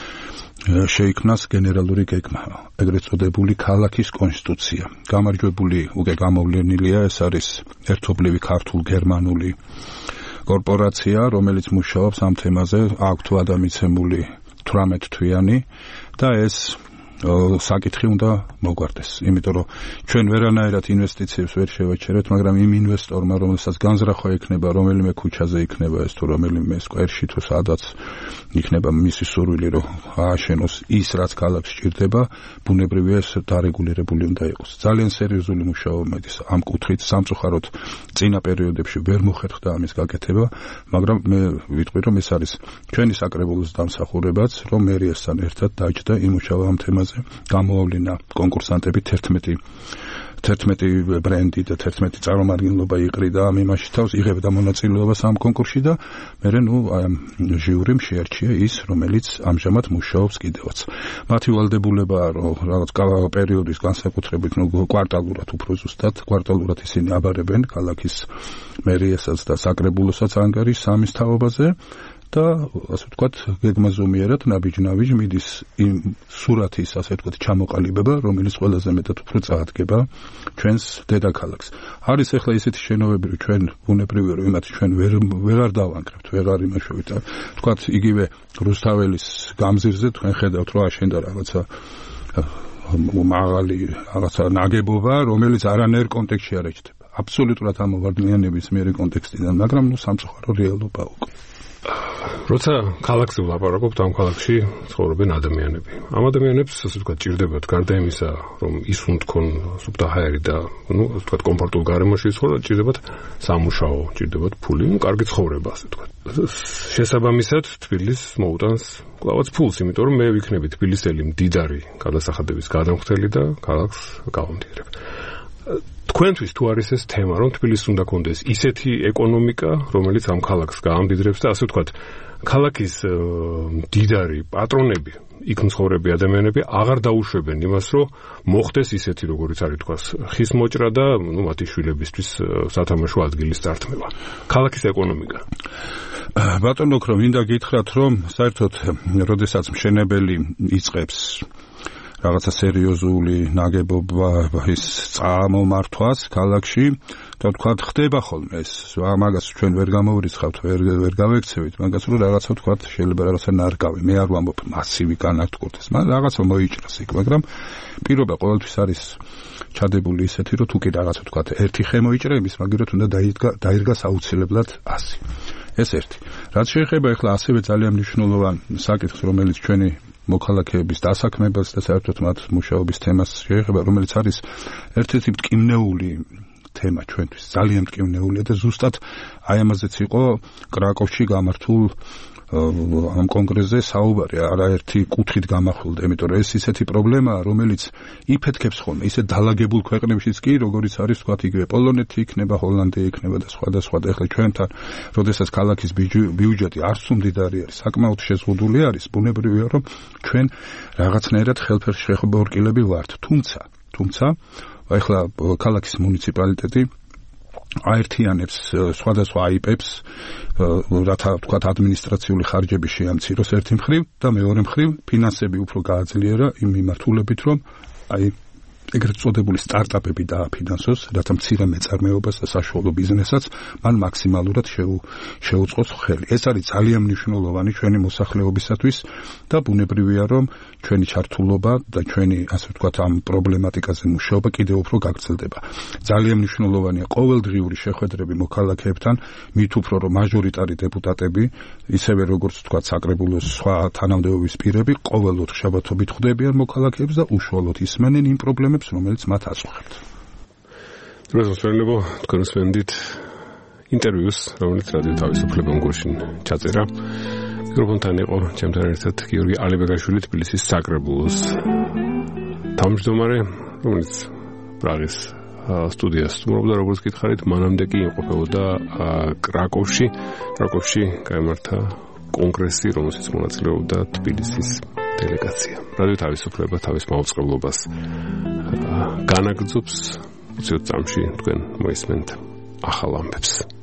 შეიქმნას გენერალური გეგმა, ეგრეთ წოდებული ქალაქის კონსტიტუცია. გამარჯვებული უკვე გამოვლენილია, ეს არის ერთობლივი ქართულ-გერმანული კორპორაცია, რომელიც მუშაობს ამ თემაზე, აქვთ ვადამიცემული თვრამეტ თვიანი და ეს საკითხი უნდა მოგვარდეს, იმიტომ რომ ჩვენ ვერანაირად ინვესტიციებს ვერ შევაჩერეთ, მაგრამ იმ ინვესტორმა, რომელსაც განზრახვა ექნება, რომელიმე ქუჩაზე იქნება ეს თუ რომელიმე სკვერში თუ სადაც იქნება მისი სურვილი, რომ ააშენოს ის, რაც ქალაქს სჭირდება, ბუნებრივია ეს დარეგულირებული უნდა იყოს. ძალიან სერიოზული მუშაობა მედის ამ კუთხით, სამწუხაროდ წინა პერიოდებში ვერ მოხერხდა ამის გაკეთება, მაგრამ მე ვიტყვი, რომ ეს არის ჩვენი საკრებულოს დამსახურებაც, რომ მერიასთან ერთად დაჯდა იმუშავა ამ თემაზე. გამოავლინა კონკურსანტები თერთმეტი თერთმეტი ბრენდი და თერთმეტი წარმომადგენლობა იყრიდა ამ იმაში თავს იღებდა მონაწილეობას ამ კონკურსში და მერე ნუ ჟიურიმ შეარჩია ის რომელიც ამჟამად მუშაობს კიდევაც. მათი ვალდებულებაა რომ რაღაც პერიოდის განსაკუთრებით ნუ კვარტალურად უფრო ზუსტად კვარტალურად ისინი აბარებენ ქალაქის მერიასაც და საკრებულოსაც ანგარიშს ამის თაობაზე და ასე ვთქვათ გეგმაზომიერად ნაბიჯ-ნაბიჯ მიდის იმ სურათის ასე ვთქვათ ჩამოყალიბება, რომელიც ყველაზე მეტად უფრო წაადგება ჩვენს დედაქალაქს. არის ახლა ისეთი შენობები, რომ ჩვენ ბუნებრივია რომ იმათ ჩვენ ვერ ვეღარ დავანგრევთ, ვეღარ იმაშოვით. ვთქვათ იგივე რუსთაველის გამზირზე თქვენ ხედავთ რომ აშენდა რაღაცა მაღალი რაღაცა ნაგებობა, რომელიც არანაირ კონტექსტში არ ეჩდება. აბსოლუტურად ამოვარდნიანების მერე კონტექსტიდან, მაგრამ ნუ სამწუხარო რეალობა უკვე. როცა ქალაქზე ვლაპარაკობთ, ამ ქალაქში ცხოვრობენ ადამიანები. ამ ადამიანებს, ასე ვთქვათ, ჭირდებათ გარდა იმისა, რომ ისუნ თქვენ სუბდაჰაერი და, ну, ასე ვთქვათ, კომფორტულ გარემოში ცხოვრობენ, ჭირდებათ სამუშაო, ჭირდებათ ფული, ну, კარგი ცხოვრება, ასე ვთქვათ. შესაბამისად, თბილისს მოუტანს კლავაც ფულს, იმიტომ რომ მე ვიქნები თბილისელი მდიდარი გადასახადების გადამხდელი და ქალაქს გავამდიდრებ. თქვენთვის თუ არის ეს თემა, რომ თბილისს უნდა კონდეს ისეთი ეკონომიკა, რომელიც ამ ქალაქს გაამდიდრებს და ასე ვთქვათ, ქალაქის მდიდარი პატრონები, იქ მცხოვრები ადამიანები აღარ დაუშვებენ იმას, რომ მოხდეს ისეთი, როგორც არის თქვას, ხის მოჭრა და, ну, მათი შვილებისთვის სათამაშო ადგილის წართმევა. ქალაქის ეკონომიკა. ბატონო ოქრო, მინდა გითხრათ, რომ საერთოდ, როდესაც მშენებელი იწყებს რაღაცა სერიოზული ნაგებობა ის წამომართვას ქალაქში და თქვათ ხდება ხოლმე ეს მაგას ჩვენ ვერ გამოვრიცხავთ ვერ ვერ გავექცევით მაგას რომ რაღაცა თქვათ შეიძლება რაღაცა ნარგავი მე არ ვამბობ მასივი განადგურდეს მაგრამ რაღაცა მოიჭრას იქ მაგრამ პირობა ყოველთვის არის ჩადებული ისეთი რომ თუ კი რაღაცა თქვათ ერთი ხე მოიჭრა იმის მაგერად უნდა დაიდგა დაირგას აუცილებლად ასი ეს ერთი რაც შეეხება ახლა ასევე ძალიან მნიშვნელოვან საკითხს რომელიც ჩვენი მოქალაქეების დასაქმებას და საერთოდ მათ მუშაობის თემას შეეხება, რომელიც არის ერთ-ერთი მტკივნეული თემა ჩვენთვის, ძალიან მტკივნეულია და ზუსტად აი ამაზეც იყო კრაკოვში გამართულ ამ კონგრესზე საუბარი, არაერთი კუთხით გამახვილდა, იმიტომ რომ ეს ისეთი პრობლემაა, რომელიც იფეთქებს ხოლმე ისე დალაგებულ ქვეყნებშიც კი, როგორიც არის თქვათ იგივე პოლონეთი იქნება, ჰოლანდია იქნება და სხვა და სხვა და ახლა ჩვენთან, როდესაც ქალაქის ბიუჯეტი არც უმდიდარი არის, საკმაოდ შეზღუდული არის, ბუნებრივია რომ ჩვენ რაღაცნაირად ხელფერშეღებორკილები ვართ, თუმცა, თუმცა ახლა ქალაქის მუნიციპალიტეტი აერთიანებს სხვადასხვა აიპებს, რათა ვთქვათ ადმინისტრაციული ხარჯები შეამციროს ერთი მხრივ და მეორე მხრივ ფინანსები უფრო გააძლიერა იმ მიმართულებით, რომ აი ეგრეთ წოდებული სტარტაპები დააფინანსოს, რათა მცირე მეწარმეობას და საშუალო ბიზნესაც მან მაქსიმალურად შეუწყოს ხელი. ეს არის ძალიან მნიშვნელოვანი ჩვენი მოსახლეობისათვის და ბუნებრივია, რომ ჩვენი ჩართულობა და ჩვენი, ასე ვთქვათ, ამ პრობლემატიკაზე მუშაობა კიდევ უფრო გაგრძელდება. ძალიან მნიშვნელოვანია ყოველდღიური შეხვედრები მოქალაქეებთან, მით უფრო რომ მაჟორიტარი დეპუტატები, ისევე როგორც ვთქვათ, საკრებულოს სხვა თანამდებობის პირები ყოველ ოთხშაბათობით ხვდებიან მოქალაქეებს და უშუალოდ ისმენენ იმ პრობლემებს, რომელიც მათ აწუხებთ. დროშს ვერნებო, თქვენ სვენდით ინტერვიუს, რომელიც რადიო თავისუფლება გუშინ ჩაწერა. მიკროფონთან იყო ჩემთან ერთად გიორგი ალიბეგაშვილი თბილისის საკრებულოს თავმჯდომარე, რომელიც პრაღის სტუდიას სტუმრობდა, როგორც გითხარით, მანამდე კი იმყოფებოდა კრაკოვში. კრაკოვში გაიმართა კონგრესი, რომელშიც მონაწილეობდა თბილისის დელეგაცია. რადიო თავისუფლება თავის მაუწყებლობას განაგრძობს. უცებ წამში თქვენ მოისმენთ ახალ ამბებს.